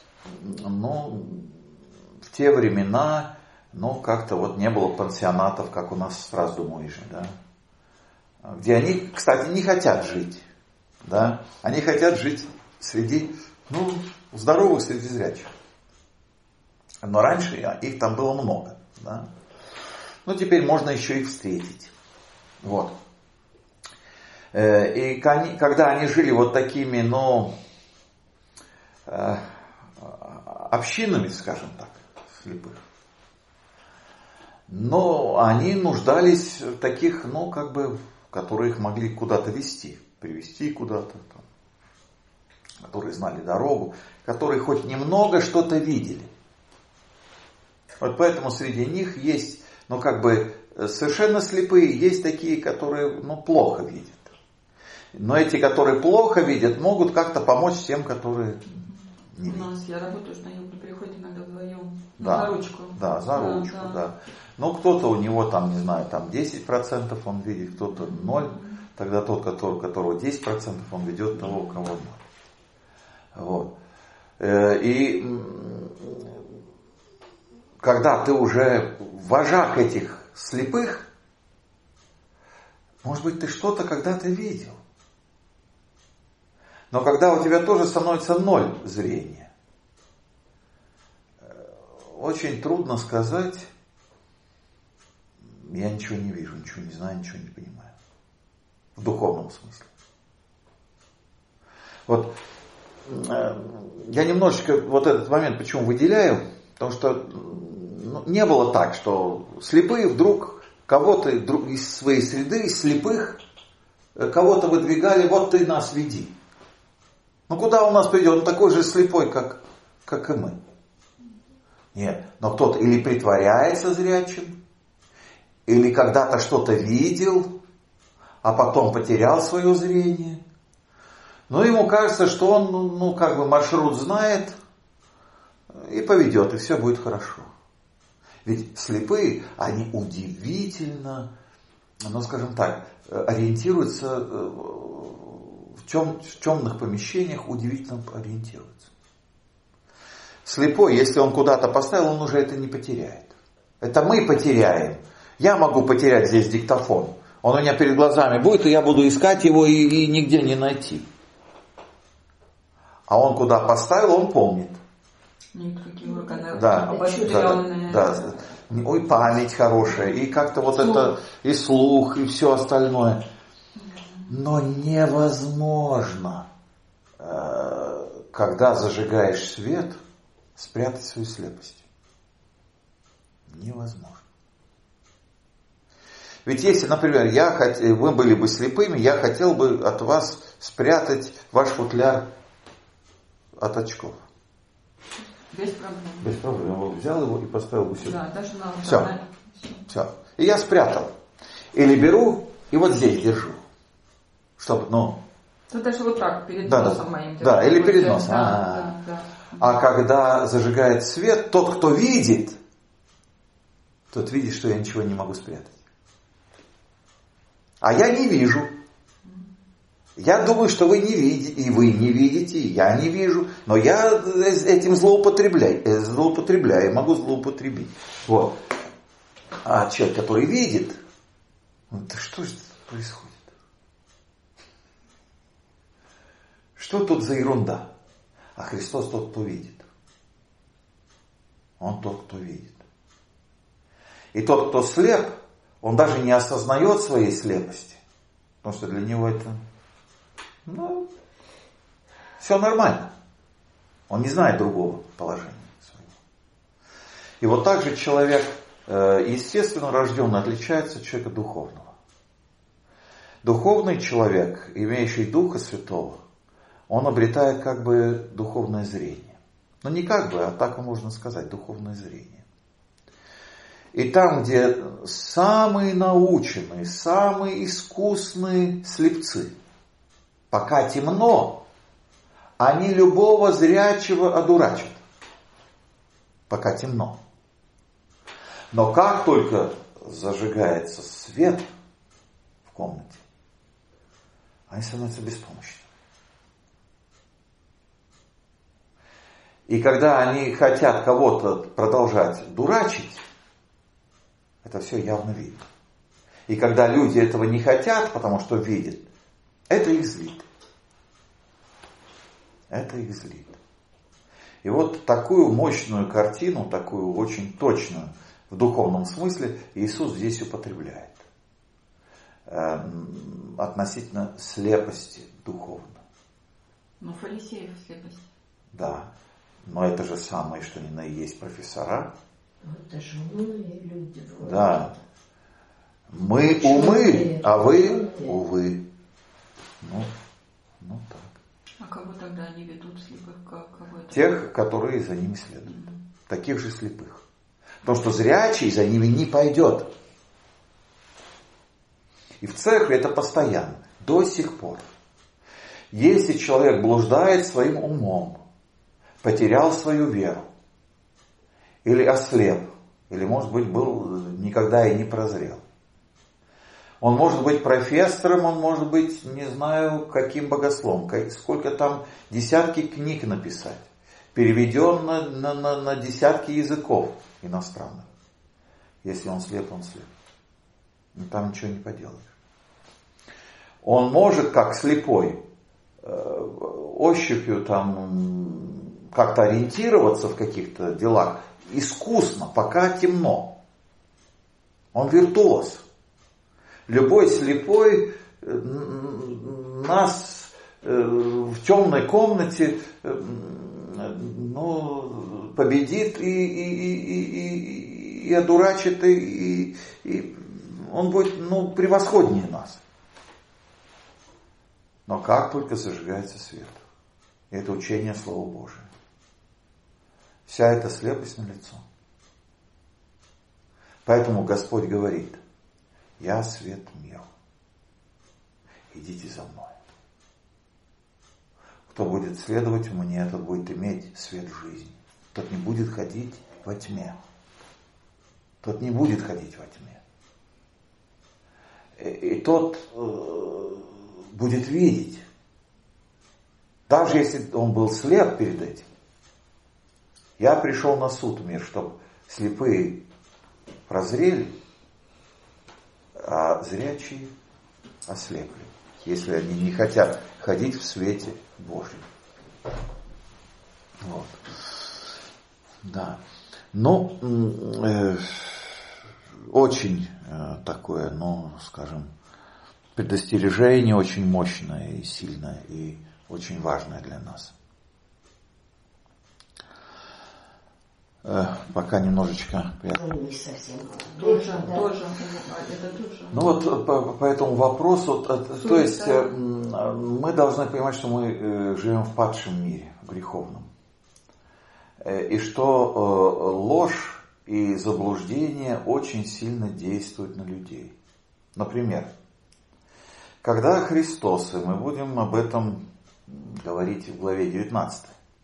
в те времена, как-то не было пансионатов, как у нас в Страсдумуиже, да, где они, кстати, не хотят жить, да, они хотят жить среди, здоровых, среди зрячих. Но раньше их там было много, да. Теперь можно еще их встретить. Вот. И когда они жили вот такими, общинами, скажем так, слепых, но они нуждались в таких, которые их могли куда-то вести, привести куда-то, которые знали дорогу, которые хоть немного что-то видели. Вот поэтому среди них есть, совершенно слепые, есть такие, которые, плохо видят. Но эти, которые плохо видят, могут как-то помочь тем, которые не У видит. нас, я работаю, что они приходят иногда вдвоем. Да, За ручку. Да, за ручку, да. Ну, кто-то у него там, не знаю, там 10% он видит, кто-то 0. Тогда тот, у которого 10%, он ведет того, у кого 0. Вот. И когда ты уже вожак этих слепых, может быть, ты что-то когда-то видел. Но когда у тебя тоже становится 0 зрения, очень трудно сказать, я ничего не вижу, ничего не знаю, ничего не понимаю. В духовном смысле. Вот я немножечко вот этот момент почему выделяю, потому что не было так, что слепые вдруг кого-то из своей среды, из слепых, кого-то выдвигали, вот ты нас веди. Ну куда он нас приведет? Он такой же слепой, как и мы. Нет, но кто-то или притворяется зрячим, или когда-то что-то видел, а потом потерял свое зрение. Но ему кажется, что он, как бы маршрут знает и поведет, и все будет хорошо. Ведь слепые, они удивительно, скажем так, ориентируются в темных помещениях, удивительно ориентируются. Слепой, если он куда-то поставил, он уже это не потеряет. Это мы потеряем. Я могу потерять здесь диктофон. Он у меня перед глазами будет, и я буду искать его и нигде не найти. А он куда поставил, он помнит. Никакие органы обостренные. Да. Ой, память хорошая, и как-то вот слух. Это, и слух, и все остальное. Но невозможно, когда зажигаешь свет, спрятать свою слепость. Невозможно. Ведь если, например, вы были бы слепыми, я хотел бы от вас спрятать ваш футляр от очков. Без проблем. Без проблем. Я вот взял его и поставил бы сюда. Да, даже на Все. И я спрятал. Или беру и вот здесь держу. Чтобы, Тут даже вот так, перед носом моим. Да, или перед носом. Да. А когда зажигает свет, тот, кто видит, тот видит, что я ничего не могу спрятать. А я не вижу. Я думаю, что вы не видите, и вы не видите, и я не вижу. Но я этим злоупотребляю, могу злоупотребить. Вот. А человек, который видит, да что же происходит? Что тут за ерунда? А Христос тот, кто видит. Он тот, кто видит. И тот, кто слеп, он даже не осознает своей слепости. Потому что для него это, все нормально. Он не знает другого положения своего. И вот так же человек, естественно, рожденный, отличается от человека духовного. Духовный человек, имеющий Духа Святого, он обретает как бы духовное зрение. Но не как бы, а так можно сказать, духовное зрение. И там, где самые наученные, самые искусные слепцы, пока темно, они любого зрячего одурачат. Пока темно. Но как только зажигается свет в комнате, они становятся беспомощными. И когда они хотят кого-то продолжать дурачить, это все явно видно. И когда люди этого не хотят, потому что видят, это их злит. Это их злит. И вот такую мощную картину, такую очень точную в духовном смысле Иисус здесь употребляет. Относительно слепости духовной. Но фарисеев слепость. Да. Но это же самое, что ни на есть профессора. Это же умные люди. Да. Мы умы, а вы увы. Ну так. А кого тогда они ведут слепых? Кого это? Тех, которые за ними следуют. Таких же слепых. Потому что зрячий за ними не пойдет. И в церкви это постоянно. До сих пор. Если человек блуждает своим умом, потерял свою веру, или ослеп, или, может быть, никогда и не прозрел. Он может быть профессором, он может быть, не знаю, каким богословом, сколько там десятки книг написать, переведен на десятки языков иностранных. Если он слеп, он слеп. Но там ничего не поделаешь. Он может, как слепой, ощупью там как-то ориентироваться в каких-то делах искусно, пока темно. Он виртуоз. Любой слепой нас в темной комнате победит и одурачит, и он будет превосходнее нас. Но как только зажигается свет, это учение Слова Божия, вся эта слепость налицо. Поэтому Господь говорит: я свет мира, идите за мной. Кто будет следовать мне, тот будет иметь свет жизни. Тот не будет ходить во тьме. Тот не будет ходить во тьме. И тот будет видеть. Даже если он был слеп перед этим. Я пришел на суд в мир, чтобы слепые прозрели, а зрячие ослепли, если они не хотят ходить в свете Божьем. Вот. Да. Очень такое, скажем, предостережение очень мощное и сильное, и очень важное для нас. Пока немножечко... Не совсем. Тоже. Это тоже. По этому вопросу, то есть мы должны понимать, что мы живем в падшем мире, в греховном. И что ложь и заблуждение очень сильно действуют на людей. Например, когда Христос, и мы будем об этом говорить в главе 19.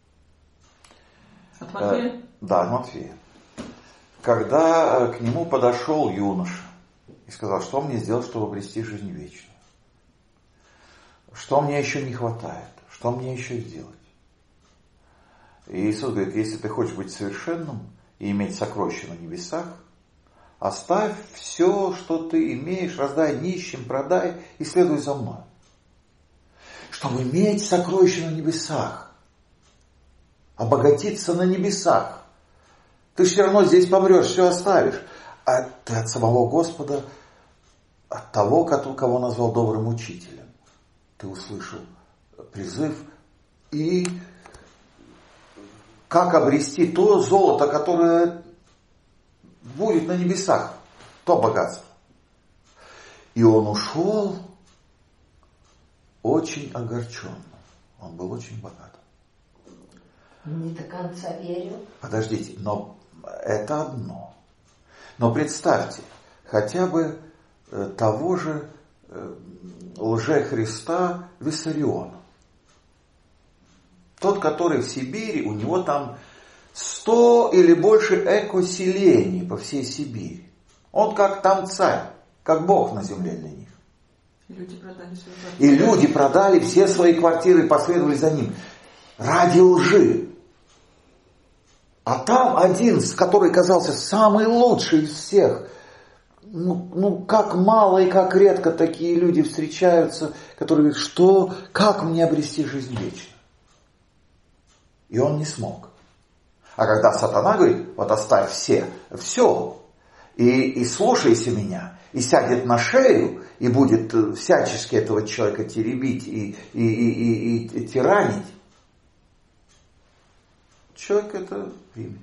От Матфея? Да, от Матфея. Когда к нему подошел юноша и сказал: что мне сделать, чтобы обрести жизнь вечную? Что мне еще не хватает? Что мне еще сделать? И Иисус говорит: если ты хочешь быть совершенным и иметь сокровища на небесах, оставь все, что ты имеешь, раздай нищим, продай и следуй за мной. Чтобы иметь сокровища на небесах, обогатиться на небесах, ты все равно здесь помрешь, все оставишь. А ты от самого Господа, от того, кого назвал добрым учителем, ты услышал призыв и как обрести то золото, которое будет на небесах, то богатство. И он ушел очень огорченным. Он был очень богат. Не до конца верил. Подождите, но это одно. Но представьте, хотя бы того же лже-Христа Виссариона. Тот, который в Сибири, у него там 100 или больше экоселений по всей Сибири. Он как там царь, как Бог на земле для них. И люди продали все свои квартиры и последовали за ним. Ради лжи. А там один, который казался самый лучший из всех. Как мало и как редко такие люди встречаются, которые говорят: как мне обрести жизнь вечную? И он не смог. А когда сатана говорит: вот оставь все, и слушайся меня, и сядет на шею, и будет всячески этого человека теребить и тиранить, человек это примет.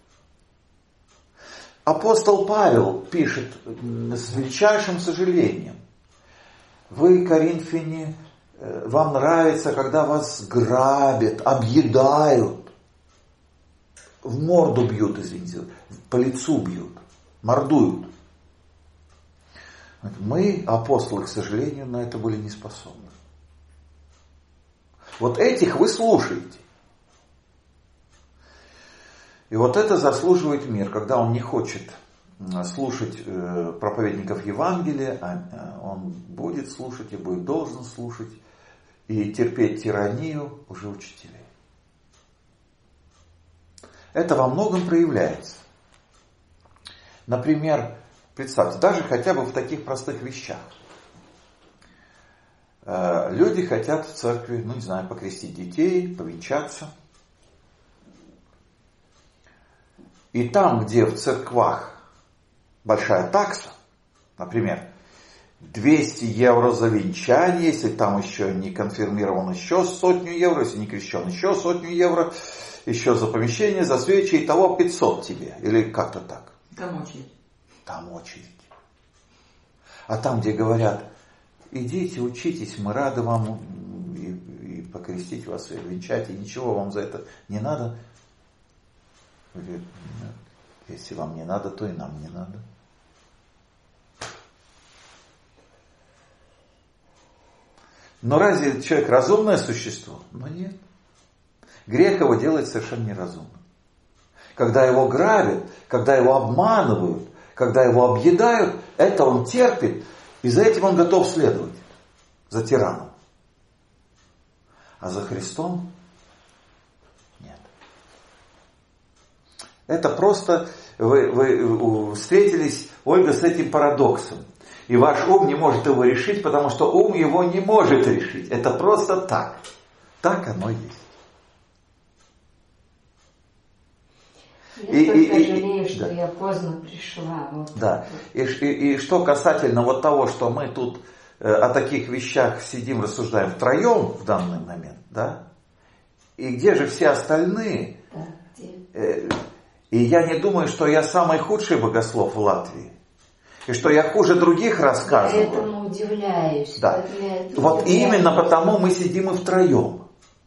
Апостол Павел пишет с величайшим сожалением: вы, коринфяне, вам нравится, когда вас грабят, объедают, в морду бьют, извините, по лицу бьют, мордуют. Мы, апостолы, к сожалению, на это были не способны. Вот этих вы слушаете. И вот это заслуживает мир, когда он не хочет слушать проповедников Евангелия, а он будет слушать и будет должен слушать и терпеть тиранию уже учителей. Это во многом проявляется. Например, представьте, даже хотя бы в таких простых вещах. Люди хотят в церкви, не знаю, покрестить детей, повенчаться. И там, где в церквах большая такса, например, 200 евро за венчание, если там еще не конфирмирован, еще 100 евро, если не крещен, еще 100 евро, еще за помещение, за свечи, и того 500 тебе, или как-то так. Там очередь. Там очередь. А там, где говорят, идите, учитесь, мы рады вам и покрестить вас, и венчать, и ничего вам за это не надо. Говорит, если вам не надо, то и нам не надо. Но разве человек разумное существо? Но нет. Грех его делает совершенно неразумным. Когда его грабят, когда его обманывают, когда его объедают, это он терпит, и за этим он готов следовать, за тираном. А за Христом нет. Это просто вы встретились, Ольга, с этим парадоксом. И ваш ум не может его решить, потому что ум его не может решить. Это просто так. Так оно есть. Я только жалею, что я поздно пришла. Вот да. И что касательно вот того, что мы тут о таких вещах сидим, рассуждаем втроем в данный момент, да? И где же все остальные? Да, где? И я не думаю, что я самый худший богослов в Латвии. И что я хуже других рассказываю. Я этому удивляюсь. Да. Вот именно потому мы сидим и втроем.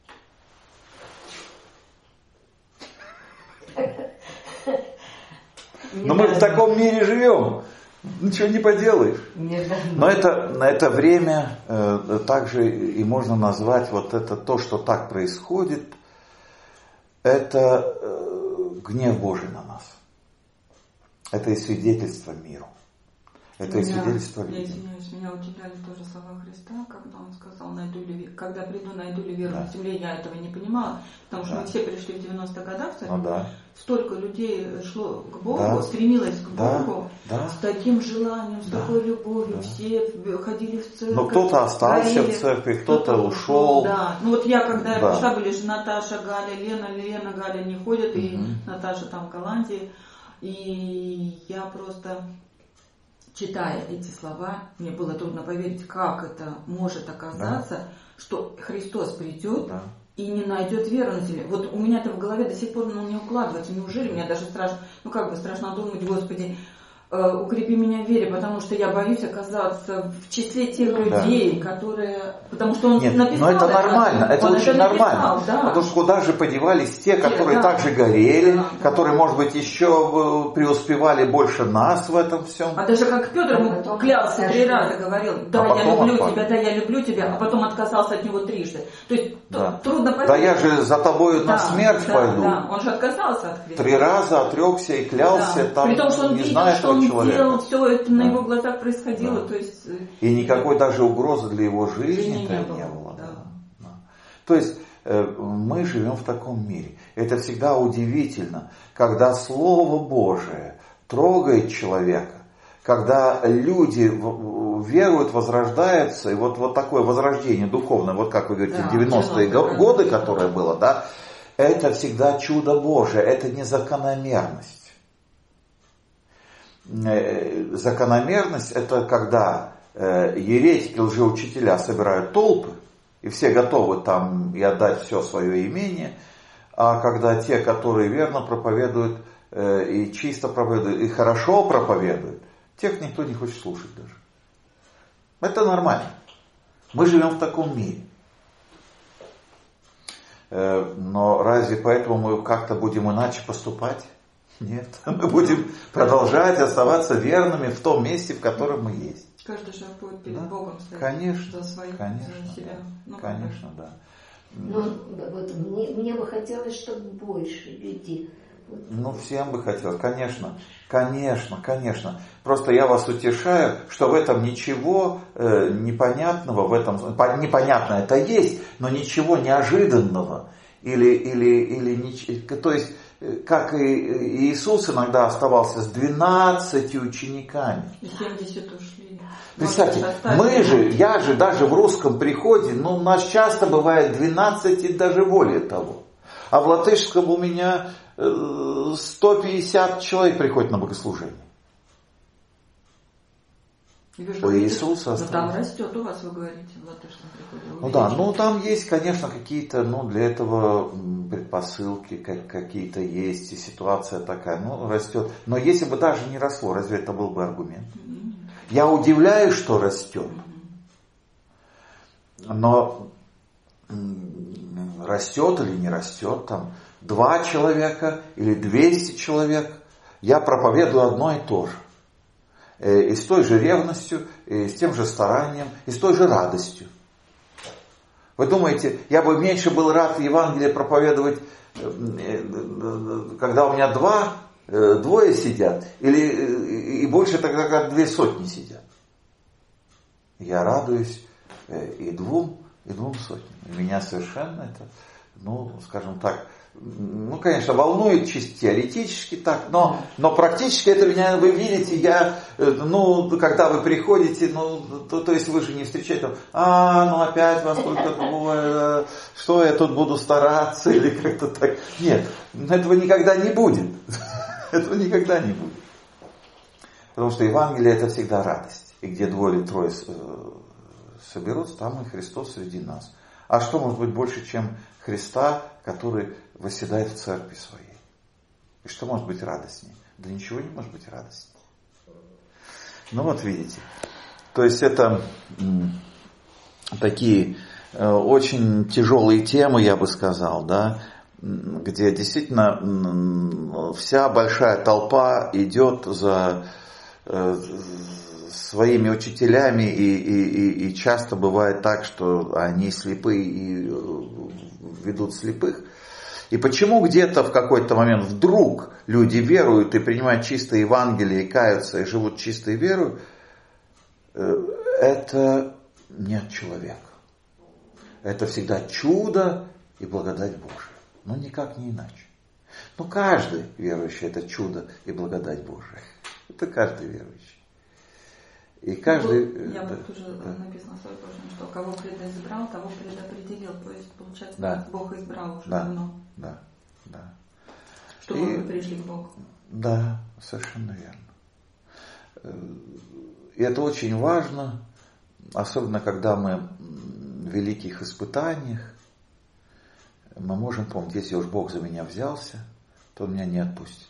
Но мы в таком мире живем. Ничего не поделаешь. Но это время также и можно назвать вот это то, что так происходит, это гнев Божий на нас. Это и свидетельство миру. Это и свидетельство людям. Я извиняюсь, меня удивляли тоже слова Христа, когда он сказал, когда приду, найду ли веру на земле, я этого не понимала, потому что мы все пришли в 90-х годах, столько людей шло к Богу, стремилось к Богу, с таким желанием, с такой любовью, все ходили в церковь. Но кто-то остался в церкви, кто-то ушел. Да, ну вот я, когда я пришла, были же Наташа, Галя, Лена, Галя не ходят, и Наташа там в Голландии, и я просто... Читая эти слова, мне было трудно поверить, как это может оказаться, что Христос придет и не найдет веры на земле. Вот у меня это в голове до сих пор не укладывается. Неужели? Мне даже страшно, страшно думать, Господи, укрепи меня в вере, потому что я боюсь оказаться в числе тех людей, которые... Потому что он написал... Но это нормально, это очень нормально. Потому что куда же подевались те, которые также горели, которые, может быть, еще преуспевали больше нас в этом всем. А даже как Петр ему клялся 3 раза, говорил, я люблю тебя, а потом отказался от него 3. То есть трудно поверить. Да я же за тобою на смерть пойду. Да, он же отказался от Христа. 3 раза отрекся и клялся, там, при том, что он не знаю, что человека. Делал, все это на его глазах происходило. То есть... И никакой даже угрозы для его жизни не было. Да. То есть мы живем в таком мире. Это всегда удивительно, когда Слово Божие трогает человека, когда люди веруют, возрождаются, и вот такое возрождение духовное, вот как вы говорите, в 90-е годы, которое было, это всегда чудо Божие, это не закономерность. Закономерность это когда еретики, лжеучителя собирают толпы, и все готовы там и отдать все свое имение, а когда те, которые верно проповедуют и чисто проповедуют, и хорошо проповедуют, тех никто не хочет слушать даже. Это нормально. Мы живем в таком мире. Но разве поэтому мы как-то будем иначе поступать? Нет, мы будем продолжать оставаться верными в том месте, в котором мы есть. Каждый шаг будет перед Богом стоять. Конечно, за своих, за себя. Конечно, да. Ну, вот мне бы хотелось, чтобы больше люди Вот. Всем бы хотелось, конечно. Конечно. Просто я вас утешаю, что в этом ничего непонятного, непонятно это есть, но ничего неожиданного. То есть, как и Иисус иногда оставался с 12 учениками. И 70 ушли. Представьте, я же даже в русском приходе, у нас часто бывает 12 и даже более того. А в латышском у меня 150 человек приходит на богослужение. И вы у Иисуса там растет у вас, вы говорите, в латышском приходе. Там есть, конечно, какие-то, для этого предпосылки какие-то есть, и ситуация такая, растет. Но если бы даже не росло, разве это был бы аргумент? Я удивляюсь, что растет. Но растет или не растет, 2 человека или 200 человек, я проповедую одно и то же. И с той же ревностью, и с тем же старанием, и с той же радостью. Вы думаете, я бы меньше был рад Евангелие проповедовать, когда у меня 2 сидят, и больше тогда, когда 200 сидят? Я радуюсь и 2 сотням. И меня совершенно это, скажем так, конечно, волнует чисто теоретически так, но практически это меня, вы видите, когда вы приходите, то есть вы же не встречаете, опять вас только 2, что я тут буду стараться, или как-то так. Нет, этого никогда не будет. Этого никогда не будет. Потому что Евангелие это всегда радость. И где 2 или 3 соберутся, там и Христос среди нас. А что может быть больше, чем Христа, который восседает в церкви своей? И что может быть радостнее? Да ничего не может быть радостнее. Видите. То есть это такие очень тяжелые темы, я бы сказал, да, где действительно вся большая толпа идет за своими учителями, и часто бывает так, что они слепы и ведут слепых. И почему где-то в какой-то момент вдруг люди веруют и принимают чистое Евангелие, и каются, и живут чистой верой, это не от человека. Это всегда чудо и благодать Божия. Никак не иначе. Каждый верующий это чудо и благодать Божия. Это каждый верующий. И каждый... Тоже написано в Слове Божьем, что кого предизбрал, того предопределил. То есть, получается, Бог избрал уже давно. Да. Чтобы мы пришли к Богу. Да, совершенно верно. И это очень важно, особенно когда мы в великих испытаниях, мы можем помнить, если уж Бог за меня взялся, то Он меня не отпустит.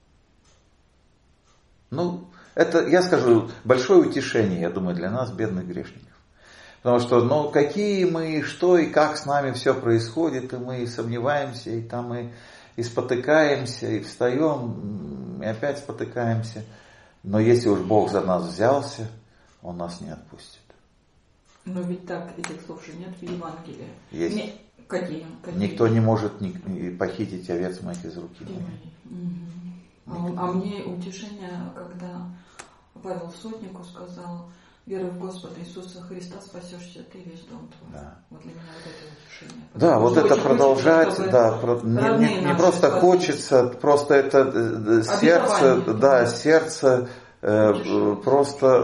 Это, я скажу, большое утешение, я думаю, для нас, бедных грешников. Потому что, какие мы, что и как с нами все происходит, и мы сомневаемся, и там и спотыкаемся, и встаем, и опять спотыкаемся. Но если уж Бог за нас взялся, Он нас не отпустит. Но ведь так, этих слов же нет в Евангелии. Есть. Какие? Никто не может похитить овец моих из руки моей. А мне утешение, когда Павел Сотнику сказал: веруй в Господа Иисуса Христа, спасешься ты, весь дом твой. Да. Вот для меня это утешение. Да, это продолжать, не просто хочется, просто это сердце просто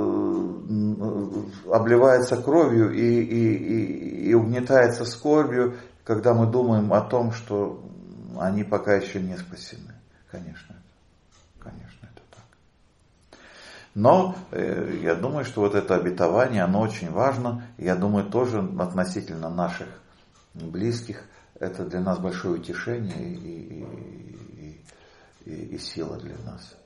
обливается кровью и угнетается скорбью, когда мы думаем о том, что они пока еще не спасены. Конечно, это так. Но я думаю, что это обетование, оно очень важно. Я думаю, тоже относительно наших близких, это для нас большое утешение и сила для нас.